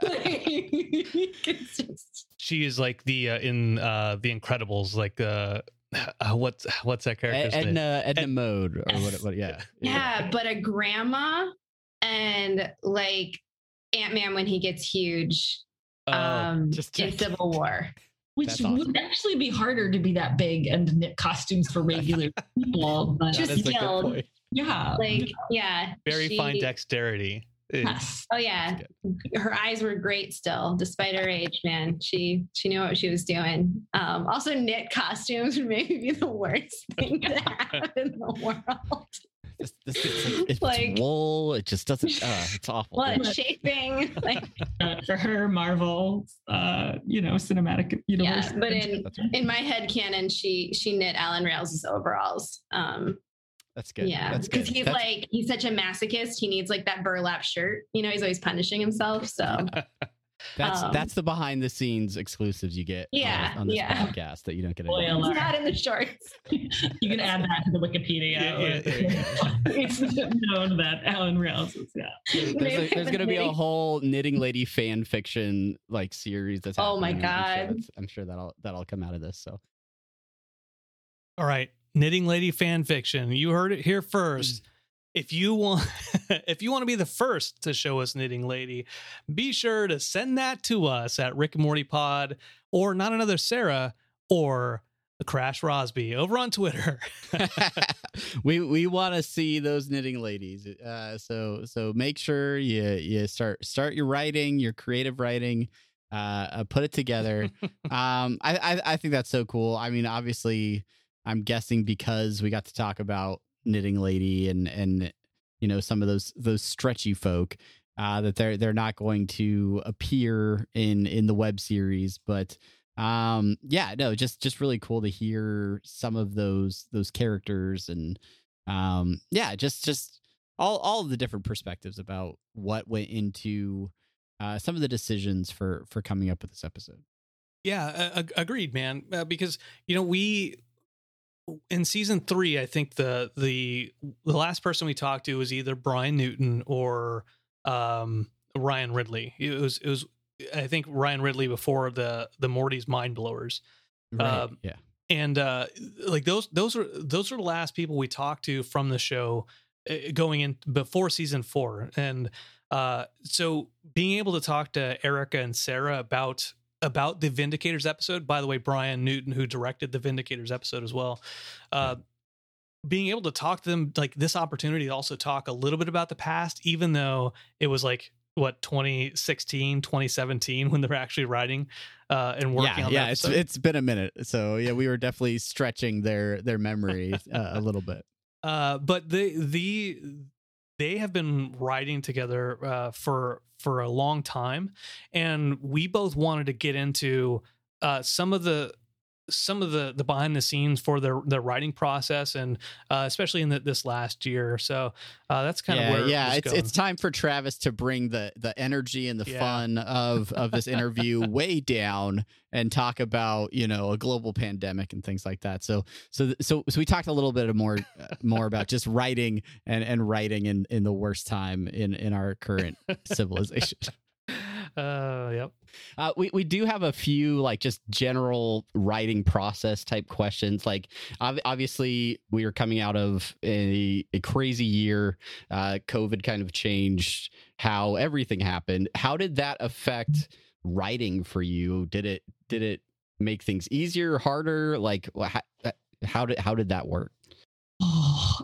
It's just... She is like the uh, in uh, the Incredibles, like uh, uh, what's what's that character's Edna, name? Edna Ed- Mode, or what? what yeah. yeah, yeah, but a grandma and like Ant-Man when he gets huge. Oh, um just in Civil War, which awesome. Would actually be harder to be that big and knit costumes for regular people, but just still, yeah, like yeah, very she, fine dexterity. Yes. Oh yeah, her eyes were great still, despite her age. Man, she she knew what she was doing. Um, also, knit costumes would maybe be the worst thing to have in the world. This, this, it's, it's like wool. It just doesn't. Uh, it's awful. What shaping? Like uh, for her, Marvel, uh, you know, cinematic universe. Yeah, but in right. in my head canon, she she knit Alan Rails' overalls. Um, That's good. Yeah, because he's That's... like he's such a masochist. He needs like that burlap shirt. You know, he's always punishing himself. So that's um, that's the behind the scenes exclusives you get. Yeah, on, on this yeah. podcast that you don't get. It's not in the shorts. You can add that to the Wikipedia. Yeah, yeah, it's known that Alan Rails is yeah. There's, there's going to be a whole Knitting Lady fan fiction like series that's. Oh my god! I'm sure, I'm sure that'll that'll come out of this. So. All right, Knitting Lady fan fiction. You heard it here first. If you want, if you want to be the first to show us Knitting Lady, be sure to send that to us at Rick and Morty Pod, or Not Another Sarah, or the Crash Rosby over on Twitter. we we want to see those knitting ladies. Uh, so so make sure you you start start your writing, your creative writing. Uh, uh put it together. um, I, I I think that's so cool. I mean, obviously, I'm guessing because we got to talk about Knitting Lady and and you know some of those those stretchy folk uh that they're they're not going to appear in in the web series, but um yeah no just just really cool to hear some of those those characters and um yeah just just all all of the different perspectives about what went into uh some of the decisions for for coming up with this episode. Yeah, uh, agreed, man, uh, because you know we in season three, I think the the the last person we talked to was either Brian Newton or um, Ryan Ridley. It was it was I think Ryan Ridley before the the Morty's Mind Blowers. Right. Um, yeah. And uh, like those those are those are the last people we talked to from the show uh, going in before season four. And uh, so being able to talk to Erica and Sarah about about the Vindicators episode, by the way, Brian Newton, who directed the Vindicators episode as well, uh, being able to talk to them, like this opportunity to also talk a little bit about the past, even though it was like, what, twenty sixteen, twenty seventeen when they were actually writing uh, and working yeah, on yeah, that it's episode. it's been a minute. So yeah, we were definitely stretching their their memory uh, a little bit. Uh, but the the they have been writing together uh, for for a long time, and we both wanted to get into uh, some of the some of the the behind the scenes for their their writing process, and uh, especially in the, this last year. So uh, that's kind yeah, of where yeah. it It's going. it's time for Travis to bring the the energy and the Yeah. fun of of this interview way down and talk about, you know, a global pandemic and things like that. So so so so we talked a little bit more uh, more about just writing and and writing in in the worst time in in our current civilization. Uh, yep. Uh, we, we do have a few like just general writing process type questions. Like ob- obviously we are coming out of a, a crazy year. Uh, COVID kind of changed how everything happened. How did that affect writing for you? Did it did it make things easier, harder? Like wh- how, how did how did that work? Oh.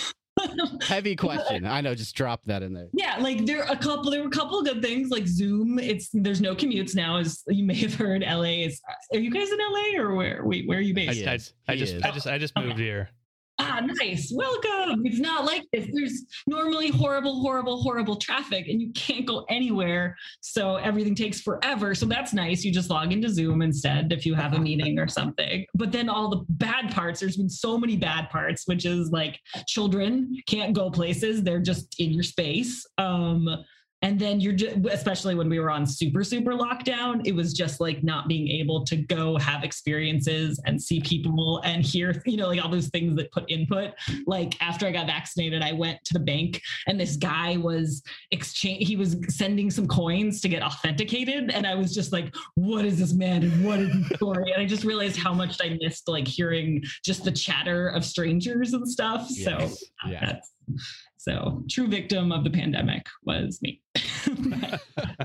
Heavy question. I know, just drop that in there. Yeah, like there are a couple there were a couple of good things, like Zoom. It's there's no commutes now, as you may have heard. L A is are you guys in L A or where wait, where are you I, based? He I, is. I He just is. I just I just moved Okay. here. Ah, nice. Welcome. It's not like this. There's normally horrible, horrible, horrible traffic and you can't go anywhere. So everything takes forever. So that's nice. You just log into Zoom instead if you have a meeting or something. But then all the bad parts, there's been so many bad parts, which is like children can't go places. They're just in your space. Um, And then you're just, especially when we were on super, super lockdown, it was just like not being able to go have experiences and see people and hear, you know, like all those things that put input. Like after I got vaccinated, I went to the bank and this guy was exchange, he was sending some coins to get authenticated. And I was just like, what is this man? And what is his story? And I just realized how much I missed like hearing just the chatter of strangers and stuff. Yes. So Yeah. that's, so true victim of the pandemic was me. And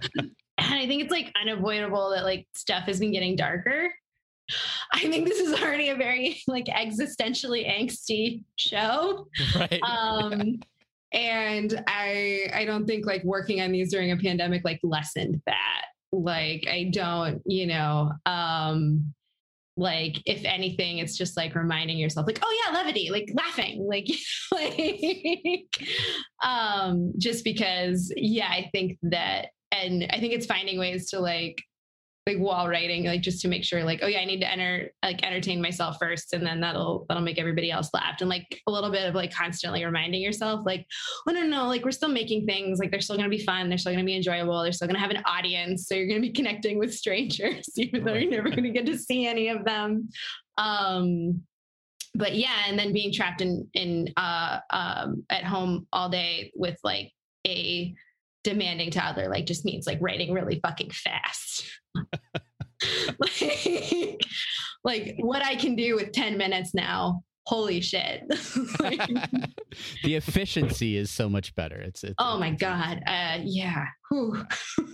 I think it's like unavoidable that like stuff has been getting darker. I think this is already a very like existentially angsty show. Right. Um and I I don't think like working on these during a pandemic like lessened that. Like I don't, you know, um like if anything, it's just like reminding yourself like, oh yeah, levity, like laughing, like, like um just because yeah, I think that, and I think it's finding ways to like like while writing, like just to make sure like, oh yeah, I need to enter like entertain myself first, and then that'll that'll make everybody else laugh. And like a little bit of like constantly reminding yourself like, oh no no like we're still making things, like they're still going to be fun, they're still going to be enjoyable, they're still going to have an audience, so you're going to be connecting with strangers even though you're never going to get to see any of them. Um but yeah, and then being trapped in in uh um at home all day with like a demanding toddler like just means like writing really fucking fast. like, like what I can do with ten minutes now, holy shit. Like, The efficiency is so much better. It's, it's oh my god, uh yeah. Whew.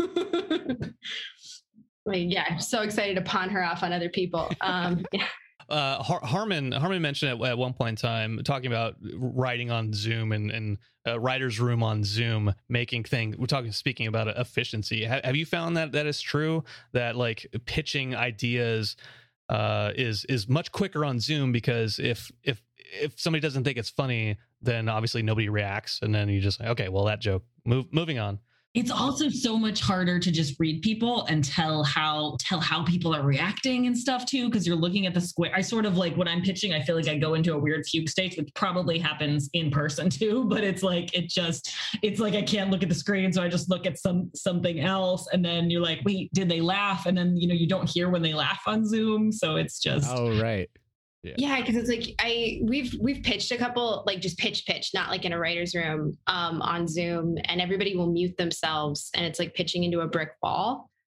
Like, yeah, I'm so excited to pawn her off on other people. Um yeah. Uh, Har- Harmon Harmon mentioned at, at one point in time talking about writing on Zoom and and uh, writer's room on Zoom, making things. We're talking speaking about efficiency. Ha- have you found that that is true? That like pitching ideas uh, is is much quicker on Zoom, because if if if somebody doesn't think it's funny, then obviously nobody reacts, and then you just like, okay, well that joke. Move moving on. It's also so much harder to just read people and tell how tell how people are reacting and stuff too, because you're looking at the square. I sort of like when I'm pitching, I feel like I go into a weird fugue state, which probably happens in person too. But it's like it just it's like I can't look at the screen, so I just look at some something else, and then you're like, wait, did they laugh? And then you know you don't hear when they laugh on Zoom, so it's just Oh right. Yeah, because it's like I we've we've pitched a couple, like just pitch pitch, not like in a writer's room, um, on Zoom, and everybody will mute themselves, and it's like pitching into a brick wall.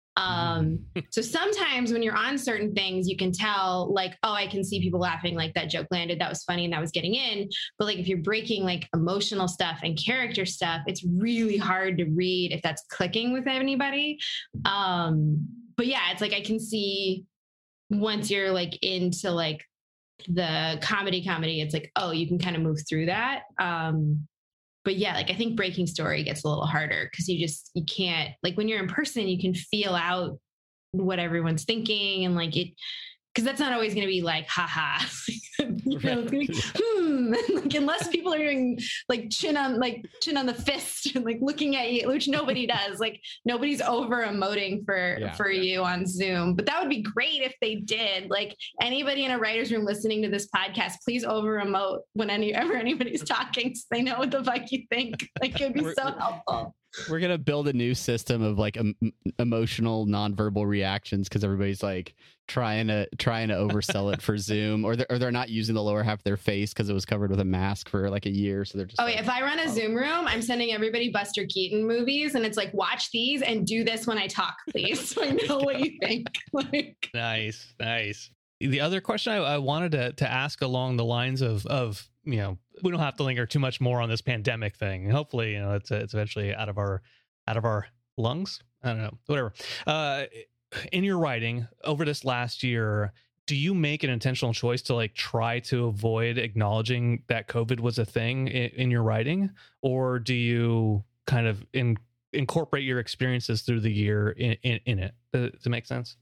Um, so sometimes when you're on certain things, you can tell like, oh, I can see people laughing, like that joke landed, that was funny, and that was getting in. But like if you're breaking like emotional stuff and character stuff, it's really hard to read if that's clicking with anybody. Um, but yeah, it's like I can see once you're like into like the comedy comedy, it's like, oh, you can kind of move through that. Um, but yeah, like I think breaking story gets a little harder because you just, you can't, like when you're in person, you can feel out what everyone's thinking and like it, because that's not always going to be like, haha, you know, it's gonna be, hmm. like, unless people are doing like chin on, like chin on the fist and like looking at you, which nobody does. Like nobody's over emoting for, yeah. for you on Zoom, but that would be great if they did. Like anybody in a writer's room listening to this podcast, please over emote whenever anybody's talking so they know what the fuck you think. Like it would be we're, so helpful. We're going to build a new system of like um, emotional nonverbal reactions because everybody's like trying to trying to oversell it for Zoom, or they're, or they're not using the lower half of their face because it was covered with a mask for like a year. So they're just. Oh, like, yeah. If I run a oh. Zoom room, I'm sending everybody Buster Keaton movies, and it's like, watch these and do this when I talk, please, so I know what you think. Like, nice, nice. The other question I, I wanted to to ask along the lines of of you know, we don't have to linger too much more on this pandemic thing. Hopefully, you know, it's it's eventually out of our out of our lungs. I don't know, whatever. Uh, in your writing over this last year, do you make an intentional choice to like try to avoid acknowledging that COVID was a thing in, in your writing, or do you kind of in, incorporate your experiences through the year in, in, in it? Does it make sense?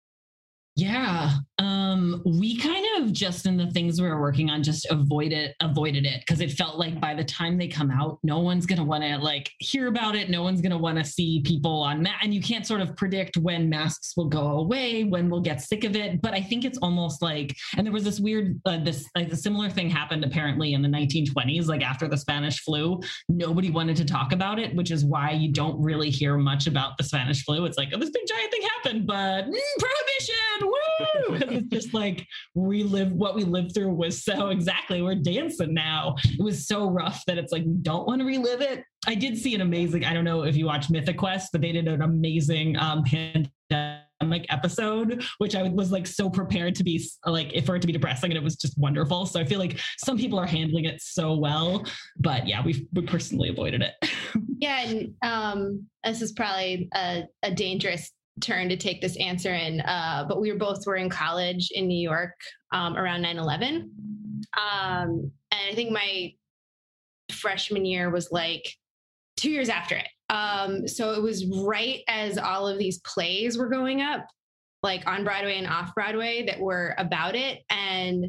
Yeah. Um, we kind of just in the things we were working on, just avoid it, avoided it. Cause it felt like by the time they come out, no one's going to want to like hear about it. No one's going to want to see people on ma- and you can't sort of predict when masks will go away, when we'll get sick of it. But I think it's almost like, and there was this weird, uh, this, like a similar thing happened apparently in the nineteen twenties, like after the Spanish flu, nobody wanted to talk about it, which is why you don't really hear much about the Spanish flu. It's like, oh, this big giant thing happened, but mm, prohibition. Woo! It's just like relive what we lived through was so exactly we're dancing now. It was so rough that it's like we don't want to relive it. I did see an amazing, I don't know if you watch Mythic Quest, but they did an amazing um pandemic episode, which I was like so prepared to be like for it to be depressing, and it was just wonderful. So I feel like some people are handling it so well, but yeah, we we personally avoided it. Yeah, and um this is probably a, a dangerous turn to take this answer in, uh, but we were both were in college in New York um, around nine eleven. Um, and I think my freshman year was like two years after it. Um, so it was right as all of these plays were going up, like on Broadway and off Broadway that were about it. And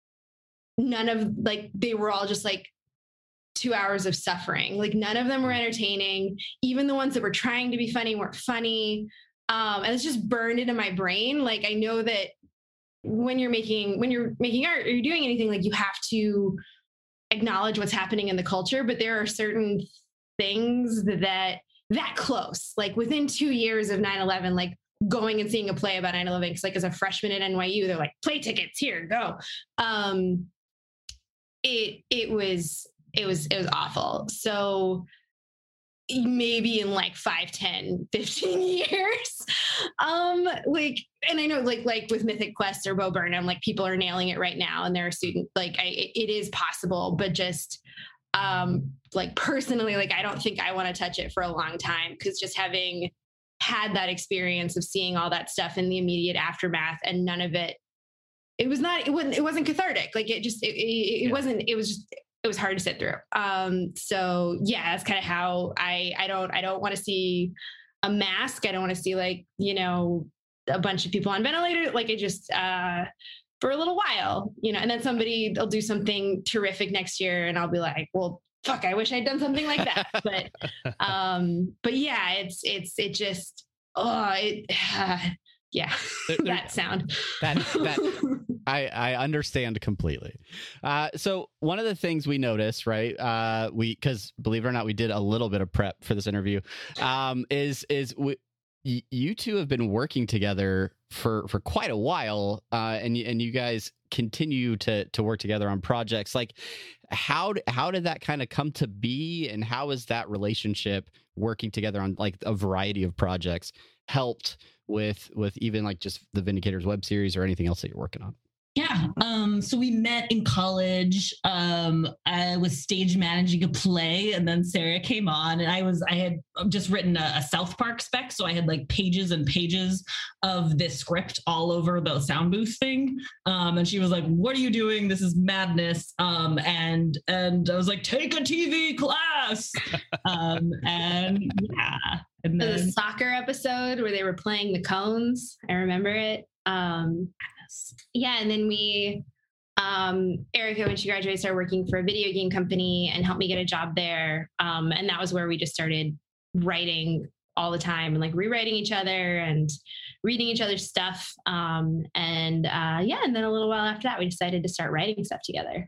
none of like, they were all just like two hours of suffering. Like none of them were entertaining. Even the ones that were trying to be funny weren't funny. Um, and it's just burned into my brain. Like, I know that when you're making, when you're making art or you're doing anything, like you have to acknowledge what's happening in the culture, but there are certain things that, that close, like within two years of nine eleven, like going and seeing a play about nine eleven, cause like as a freshman at N Y U, they're like, play tickets here, go. Um, it, it was, it was, it was awful. So maybe in like five, ten, fifteen years. Um, like, and I know like, like with Mythic Quest or Bo Burnham, like people are nailing it right now and they're a student, like I, it is possible, but just, um, like personally, like, I don't think I want to touch it for a long time. Cause just having had that experience of seeing all that stuff in the immediate aftermath and none of it, it was not, it wasn't, it wasn't cathartic. Like it just, it, it, it yeah. wasn't, it was just, it was hard to sit through. Um, so yeah, that's kind of how I, I don't, I don't want to see a mask. I don't want to see like, you know, a bunch of people on ventilators. Like I just, uh, for a little while, you know, and then somebody, they'll do something terrific next year and I'll be like, well, fuck, I wish I'd done something like that. But, um, but yeah, it's, it's, it just, oh, it, uh, yeah, there, there, that sound. That, that, I, I understand completely. Uh, so one of the things we noticed, right, uh, we, cause believe it or not, we did a little bit of prep for this interview, um, is, is we, y- you two have been working together for, for quite a while. Uh, and, and you guys continue to, to work together on projects. Like how, how did that kind of come to be? And how is that relationship working together on like a variety of projects helped with with even like just the Vindicators web series or anything else that you're working on? Yeah. Um, so we met in college. Um, I was stage managing a play, and then Sarah came on, and I was I had just written a, a South Park spec, so I had like pages and pages of this script all over the sound booth thing. Um, and she was like, "What are you doing? This is madness." Um, and and I was like, "Take a T V class." um, and yeah, and The then soccer episode where they were playing the cones. I remember it. Um, yeah, and then we, um, Erica, when she graduated, started working for a video game company and helped me get a job there. Um, and that was where we just started writing all the time and like rewriting each other and reading each other's stuff. Um, and uh, yeah, and then a little while after that, we decided to start writing stuff together.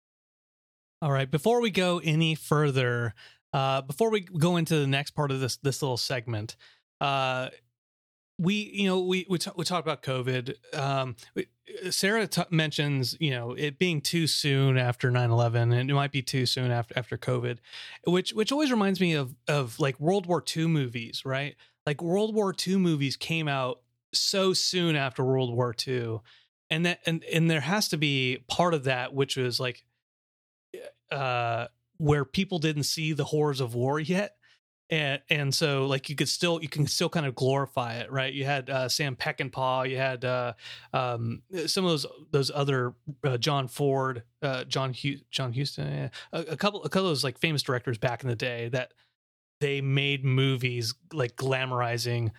All right. Before we go any further, uh, before we go into the next part of this this little segment, uh, we you know we we, t- we talked about COVID. Um, we, Sarah t- mentions you know it being too soon after nine eleven, and it might be too soon after after COVID, which which always reminds me of of like World War Two movies, right? Like World War Two movies came out so soon after World War Two, and that and and there has to be part of that which was like uh where people didn't see the horrors of war yet. And and so like you could still you can still kind of glorify it, right? You had uh, Sam Peckinpah, you had uh, um, some of those those other uh, John Ford, uh, John Hugh, John Huston, yeah. a, a couple a couple of those like famous directors back in the day that they made movies like glamorizing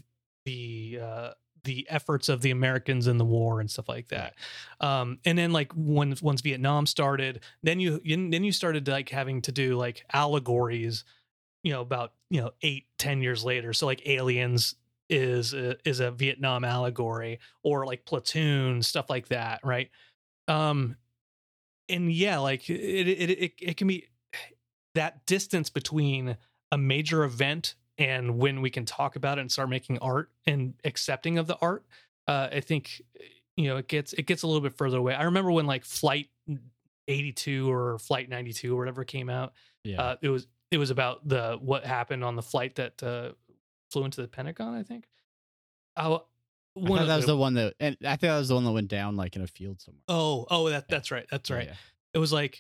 the uh, the efforts of the Americans in the war and stuff like that. Um, and then like when once Vietnam started, then you, you then you started like having to do like allegories. You know, about, you know, eight, ten years later. So like Aliens is a, is a Vietnam allegory, or like Platoon, stuff like that. Right. Um, and yeah, like it, it, it, it can be that distance between a major event and when we can talk about it and start making art and accepting of the art. Uh, I think, you know, it gets, it gets a little bit further away. I remember when like Flight eighty-two or Flight ninety-two or whatever came out. Yeah. Uh, it was, It was about the what happened on the flight that uh, flew into the Pentagon, I think. Uh, one I thought that was the, the one that, and I think that was the one that went down like in a field somewhere. Oh, oh, that that's right, that's right. Yeah, yeah. It was like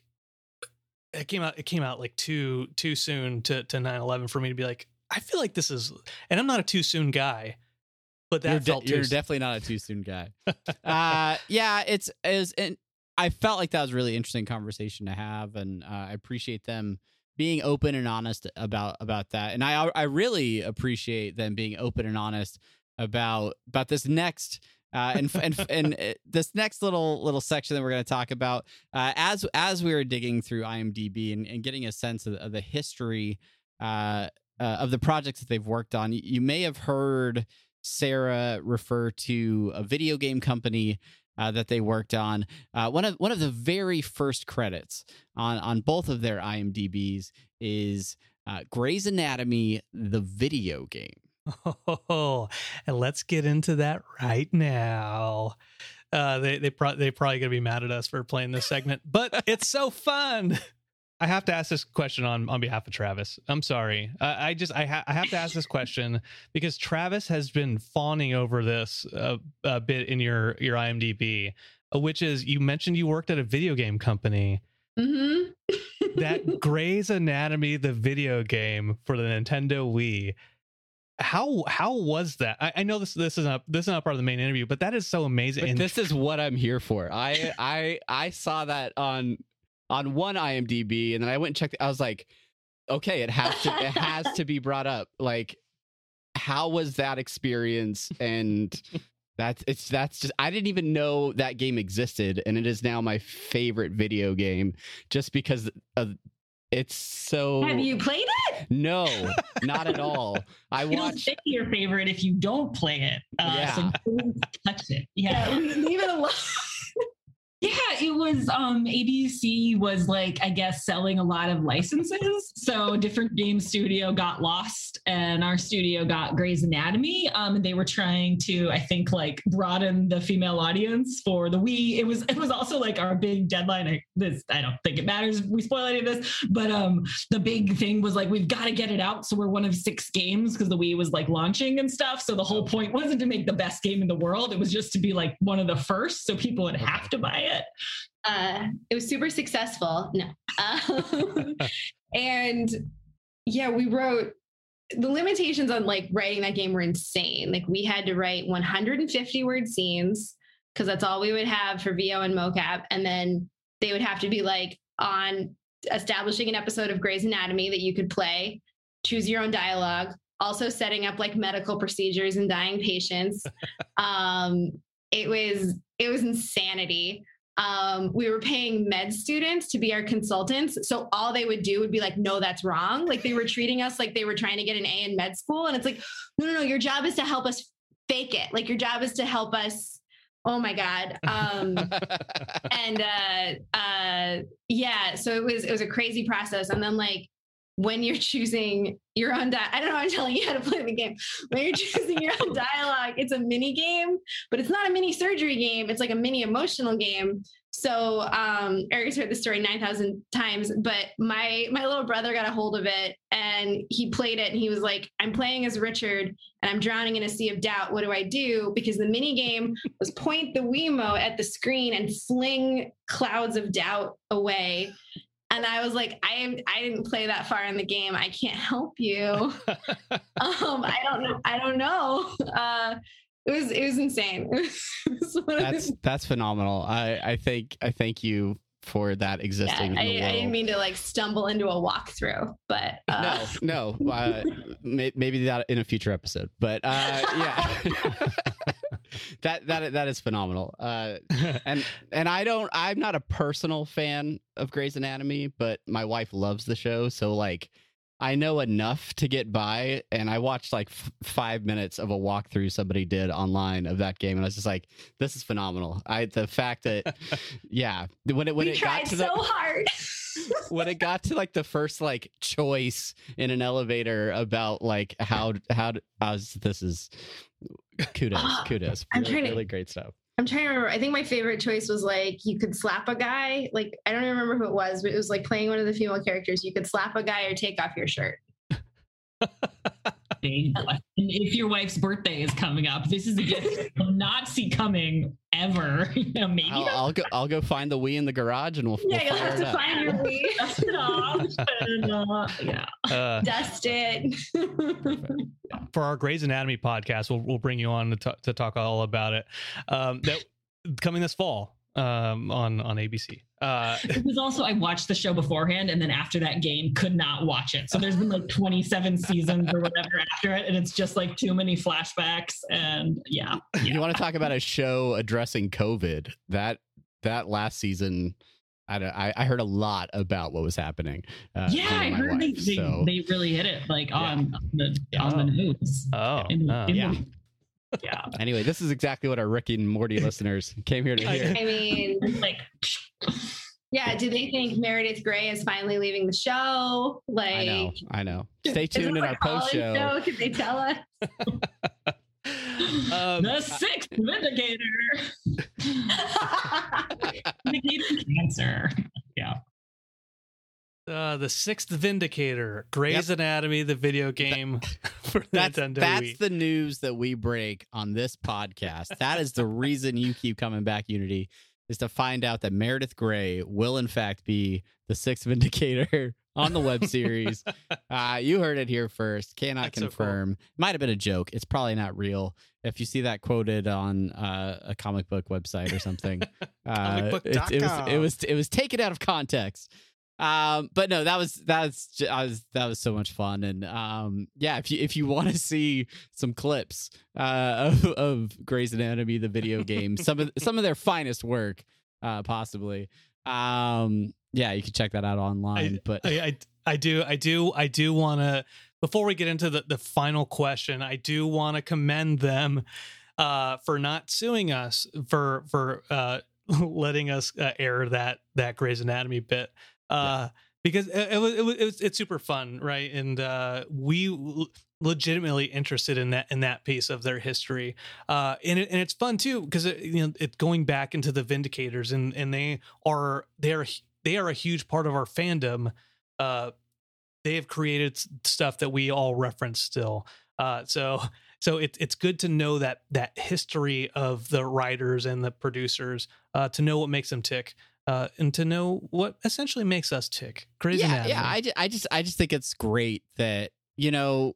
it came out. It came out like too too soon to to nine eleven for me to be like, I feel like this is, and I'm not a too soon guy, but that you're felt de- too you're definitely not a too soon guy. uh, yeah, it's is and I felt like that was a really interesting conversation to have, and uh, I appreciate them being open and honest about about that. And I I really appreciate them being open and honest about about this next uh, and and and this next little little section that we're going to talk about. Uh, as as we were digging through IMDb and, and getting a sense of, of the history uh, uh, of the projects that they've worked on, you may have heard Sarah refer to a video game company Uh, that they worked on. Uh, one of one of the very first credits on on both of their IMDb's is uh, Grey's Anatomy, the video game. Oh, and let's get into that right now. Uh, they they pro- they probably gonna be mad at us for playing this segment, but it's so fun. I have to ask this question on, on behalf of Travis. I'm sorry. Uh, I just I, ha- I have to ask this question because Travis has been fawning over this uh, a bit in your your IMDb, uh, which is you mentioned you worked at a video game company. Mm-hmm. That Grey's Anatomy, the video game for the Nintendo Wii. How how was that? I, I know this this is not this is not part of the main interview, but that is so amazing. But and this is what I'm here for. I I I saw that on. on one IMDb, and then I went and checked it. I was like, okay, it has to it has to be brought up. Like, how was that experience? And that's it's that's just I didn't even know that game existed, and it is now my favorite video game just because of it's so. Have you played it? No, not at all. I It'll watched stay your favorite if you don't play it. Uh, yeah. So don't touch it. Yeah, leave it alone. Yeah, it was um A B C was like, I guess, selling a lot of licenses. So different game studio got Lost and our studio got Grey's Anatomy. Um and they were trying to, I think, like broaden the female audience for the Wii. It was it was also like our big deadline. I, this I don't think it matters if we spoil any of this, but um the big thing was like, we've got to get it out. So we're one of six games because the Wii was like launching and stuff. So the whole point wasn't to make the best game in the world. It was just to be like one of the first, so people would have to buy it. It. Uh, it was super successful. No. Um, and yeah, we wrote, the limitations on like writing that game were insane. Like we had to write one hundred fifty word scenes because that's all we would have for V O and mocap. And then they would have to be like on establishing an episode of Grey's Anatomy that you could play, choose your own dialogue, also setting up like medical procedures and dying patients. um, it was, it was insanity. Um, we were paying med students to be our consultants. So all they would do would be like, no, that's wrong. Like they were treating us like they were trying to get an A in med school. And it's like, no, no, no, your job is to help us fake it. Like your job is to help us. Oh my God. Um, and uh, uh, yeah, so it was, it was a crazy process. And then like, when you're choosing your own, di- I don't know, I'm telling you how to play the game. When you're choosing your own dialogue, it's a mini game, but it's not a mini surgery game. It's like a mini emotional game. So um, Eric's heard the story nine thousand times, but my my little brother got a hold of it and he played it and he was like, I'm playing as Richard and I'm drowning in a sea of doubt. What do I do? Because the mini game was point the Wiimote at the screen and fling clouds of doubt away. And I was like, I am, I didn't play that far in the game. I can't help you. um, I don't know. I don't know. Uh, it was, it was insane. It was that's, that's phenomenal. I, I think, I thank you for that existing. Yeah, in the I, world. I didn't mean to like stumble into a walkthrough, but uh... no, no, uh, may, maybe that in a future episode, but uh, yeah. that that that is phenomenal. Uh, and and I don't, I'm not a personal fan of Grey's Anatomy, but my wife loves the show, so like I know enough to get by. And I watched like f- five minutes of a walkthrough somebody did online of that game, and I was just like, "This is phenomenal." I the fact that, yeah, when it when we it tried got to so the, hard. when it got to like the first like choice in an elevator about like how how I was, this is kudos kudos I'm really, trying to- really great stuff. I'm trying to remember. I think my favorite choice was like you could slap a guy. Like I don't even remember who it was, but it was like playing one of the female characters. You could slap a guy or take off your shirt. If your wife's birthday is coming up, this is a gift you'll not see coming ever. You know, maybe I'll, I'll go. I'll go find the Wii in the garage, and we'll. Yeah, we'll you'll fire have it to up. find your Wii, dust it off. And, uh, yeah, Uh, dust it. for our Grey's Anatomy podcast, we'll we'll bring you on to, t- to talk all about it. Um, that coming this fall um, on on A B C. Uh, it was also, I watched the show beforehand, and then after that game, could not watch it. So there's been like twenty-seven seasons or whatever after it, and it's just like too many flashbacks. And yeah, yeah. You want to talk about a show addressing COVID? That that last season, I don't, I, I heard a lot about what was happening. Uh, yeah, I my heard wife, they, they, so. they really hit it like Yeah. on the on Oh. the news. oh, In the- oh. in Yeah. the- yeah. Anyway, this is exactly what our Rick and Morty listeners came here to hear. I mean, It's like, yeah. Do they think Meredith Grey is finally leaving the show? Like, I know, I know. Stay is tuned this in a our post college show. Can they tell us? Um, the sixth vindicator. Vindicating cancer. Yeah. uh, the sixth Vindicator, Grey's Anatomy, the video game for the That's Nintendo that's Wii. the news that we break on this podcast. That is the reason you keep coming back, Unity, is to find out that Meredith Grey will in fact be the sixth Vindicator on the web series. Uh, you heard it here first. Cannot That's so cool. confirm. Might have been a joke. It's probably not real. If you see that quoted on uh, a comic book website or something, uh, it, it was it was it was taken out of context. Um, but no, that was that was, ju- I was that was so much fun, and um, yeah, if you if you want to see some clips uh, of, of Grey's Anatomy, the video game, some of some of their finest work, uh, possibly, um, yeah, you can check that out online. I, but I, I, I do, I do, I do want to. Before we get into the, the final question, I do want to commend them uh, for not suing us for for uh, letting us uh, air that that Grey's Anatomy bit. Uh, yeah. Because it, it was it was it was it's super fun, right? And uh, we l- legitimately interested in that in that piece of their history, uh, and it, and it's fun too because it, you know it's going back into the Vindicators, and and they are they are they are a huge part of our fandom. Uh, they have created stuff that we all reference still. Uh, so so it, it's good to know that that history of the writers and the producers, uh, to know what makes them tick. Uh, and to know what essentially makes us tick. Crazy yeah, Anatomy. Yeah, I just, I just I just think it's great that, you know,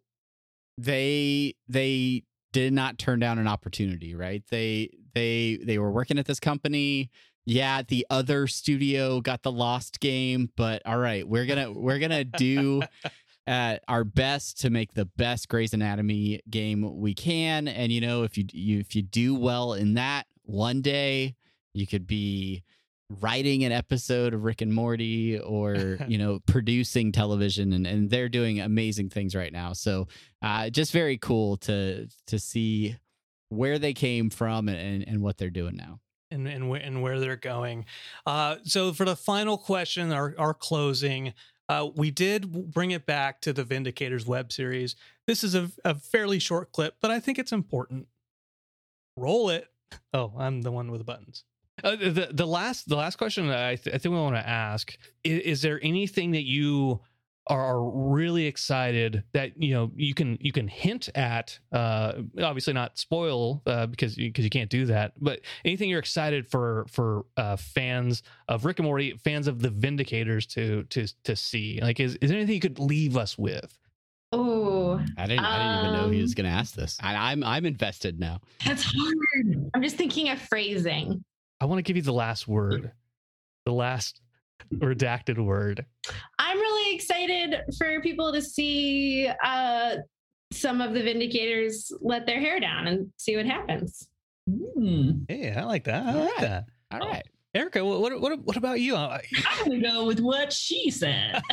they they did not turn down an opportunity, right? They they they were working at this company. Yeah, the other studio got the Lost game, but all right, we're gonna we're gonna do uh, our best to make the best Grey's Anatomy game we can. And you know, if you, you if you do well in that, one day you could be writing an episode of Rick and Morty, or you know, producing television, and, and they're doing amazing things right now. So uh, just very cool to to see where they came from and, and what they're doing now. And and where and where they're going. Uh, so for the final question, our our closing, uh, we did bring it back to the Vindicators web series. This is a, a fairly short clip, but I think it's important. Roll it. Oh, I'm the one with the buttons. Uh, the the last the last question that I, th- I think we want to ask is, is there anything that you are really excited that you know you can you can hint at, uh obviously not spoil uh because you, because you can't do that, but anything you're excited for for uh fans of Rick and Morty, fans of the Vindicators to to to see, like is, is there anything you could leave us with? Oh, I didn't I didn't um, even know he was going to ask this. I, I'm I'm invested now. That's hard. I'm just thinking of phrasing. I want to give you the last word, the last redacted word. I'm really excited for people to see uh, some of the Vindicators let their hair down and see what happens. Mm. Hey, I like that. I All like right. that. All right, Erica, what what what about you? I'm gonna go with what she said.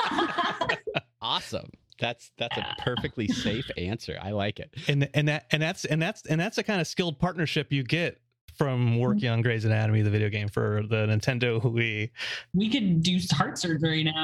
Awesome. That's that's a perfectly safe answer. I like it. And and that and that's and that's and that's the kind of skilled partnership you get from working on Grey's Anatomy, the video game for the Nintendo Wii. We could do heart surgery now.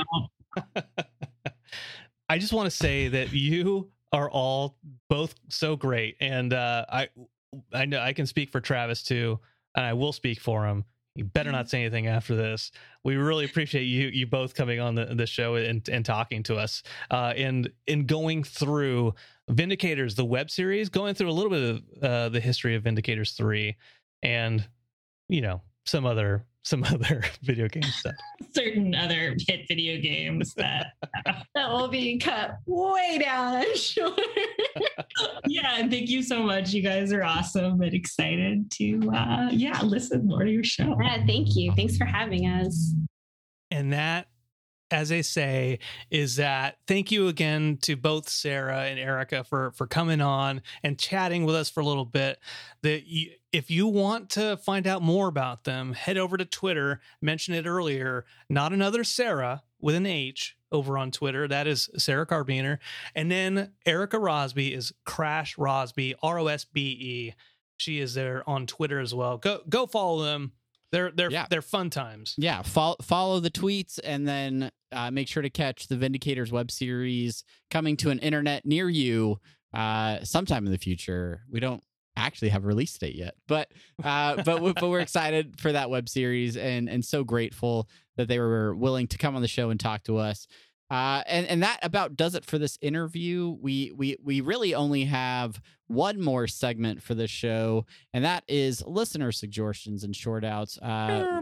I just want to say that you are all both so great, and uh, I I know I can speak for Travis too, and I will speak for him. You better not say anything after this. We really appreciate you you both coming on the, the show and, and talking to us, uh, and in going through Vindicators, the web series, going through a little bit of uh, the history of Vindicators three, and you know some other some other video game stuff. Certain other hit video games that that will be cut way down, I'm sure. Yeah, and thank you so much. You guys are awesome and excited to uh yeah, listen more to your show. Yeah, thank you. Thanks for having us. And that, as they say, is that thank you again to both Sarah and Erica for for coming on and chatting with us for a little bit. That you, if you want to find out more about them, head over to Twitter. Mentioned it earlier. Not Another Sarah with an H over on Twitter. That is Sarah Carbiner. And then Erica Rosby is Crash Rosby, R O S B E. She is there on Twitter as well. Go go follow them. They're they're yeah. they're fun times. Yeah, follow follow the tweets, and then uh, make sure to catch the Vindicators web series coming to an internet near you uh, sometime in the future. We don't actually have a release date yet, but uh, but we, but we're excited for that web series, and and so grateful that they were willing to come on the show and talk to us. Uh, and and that about does it for this interview. We we we really only have one more segment for this show, and that is listener suggestions and short outs. Uh,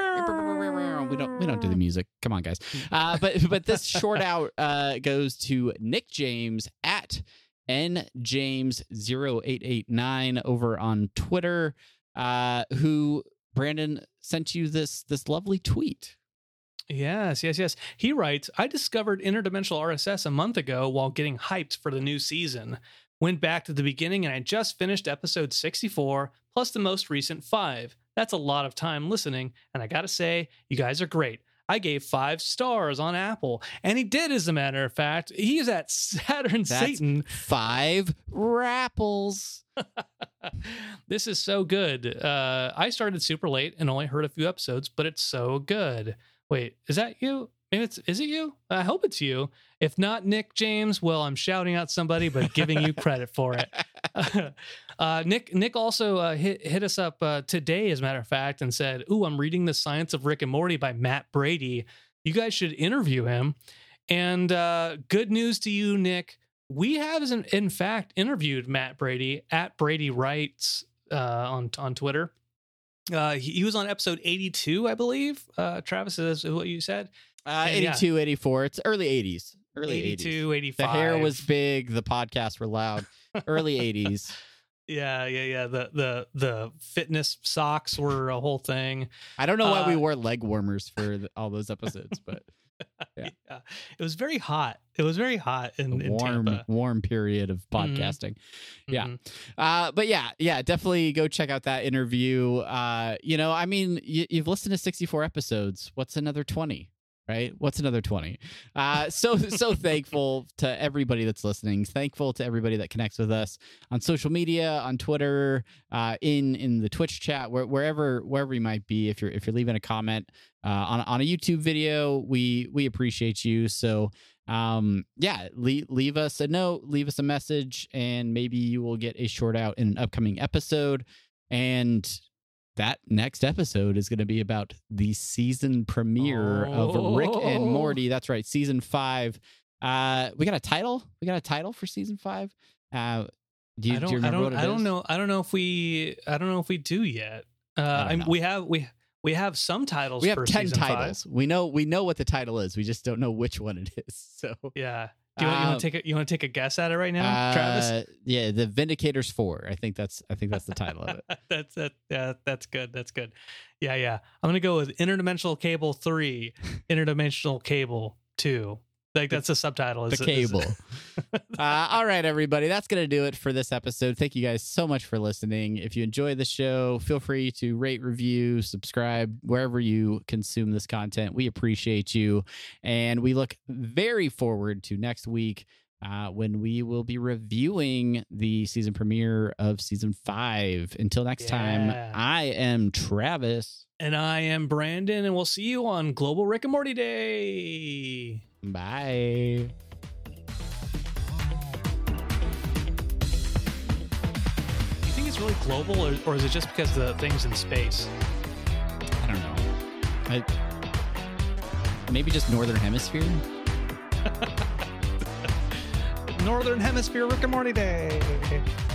we don't we don't do the music. Come on, guys. Uh, but but this short out uh, goes to Nick James at N James zero eight eight nine over on Twitter, uh, who Brandon sent you this this lovely tweet. Yes, yes, yes. He writes, I discovered Interdimensional R S S a month ago while getting hyped for the new season. Went back to the beginning and I just finished episode sixty-four plus the most recent five. That's a lot of time listening, and I gotta say, you guys are great. I gave five stars on Apple. And he did, as a matter of fact. He's at Saturn That's Satan. Five rapples. This is so good. Uh, I started super late and only heard a few episodes, but it's so good. Wait, is that you? Maybe it's, is it you? I hope it's you. If not Nick James, well, I'm shouting out somebody, but giving you credit for it. uh, Nick Nick also uh, hit, hit us up uh, today, as a matter of fact, and said, ooh, I'm reading The Science of Rick and Morty by Matt Brady. You guys should interview him. And uh, good news to you, Nick. We have, in fact, interviewed Matt Brady at Brady Writes uh, on, on Twitter. Uh, he, he was on episode eighty-two, I believe. Uh, Travis, is what you said? Uh, And yeah. eighty-two, eighty-four. It's early eighties. Early eighty-two, eighties. eighty-five. The hair was big. The podcasts were loud. Early eighties. Yeah, yeah, yeah. The the the fitness socks were a whole thing. I don't know why we Uh, wore leg warmers for the, all those episodes, but Yeah. Yeah. It was very hot. It was very hot in, the in warm, Tampa. warm period of podcasting. Yeah. Mhm. Uh, but yeah, yeah, definitely go check out that interview. Uh, you know, I mean, you, you've listened to sixty-four episodes. What's another twenty? Right? What's another twenty? Uh, so, so thankful to everybody that's listening. Thankful to everybody that connects with us on social media, on Twitter, uh, in in the Twitch chat, where, wherever wherever you might be. If you're if you're leaving a comment uh, on on a YouTube video, we we appreciate you. So, um, yeah, leave leave us a note, leave us a message, and maybe you will get a shout out in an upcoming episode. And that next episode is going to be about the season premiere of Rick and Morty. That's right, season five. Uh, we got a title. We got a title for season five. Uh, do you, I do don't. you I remember don't. what it I don't is? know. I don't know if we. I don't know if we do yet. Uh, I don't I know. we have. We we have some titles. We have for ten season titles. Five. We know. We know what the title is. We just don't know which one it is. So, Yeah. Do you, want, you Um, want to take a You want to take a guess at it right now, Travis? uh, yeah, the Vindicators Four. I think that's. I think that's the title of it. that's that. Yeah, that's good. That's good. Yeah, yeah. I'm gonna go with Interdimensional Cable Three, Interdimensional Cable Two. Like that's the subtitle. The is- is- cable. uh, all right, everybody. That's going to do it for this episode. Thank you guys so much for listening. If you enjoy the show, feel free to rate, review, subscribe wherever you consume this content. We appreciate you. And we look very forward to next week uh, when we will be reviewing the season premiere of season five. Until next time, Yeah. I am Travis. And I am Brandon, and we'll see you on Global Rick and Morty Day. Bye. Do you think it's really global, or, or is it just because the thing's in space? I don't know. I, maybe just Northern Hemisphere. Northern Hemisphere Rick and Morty Day.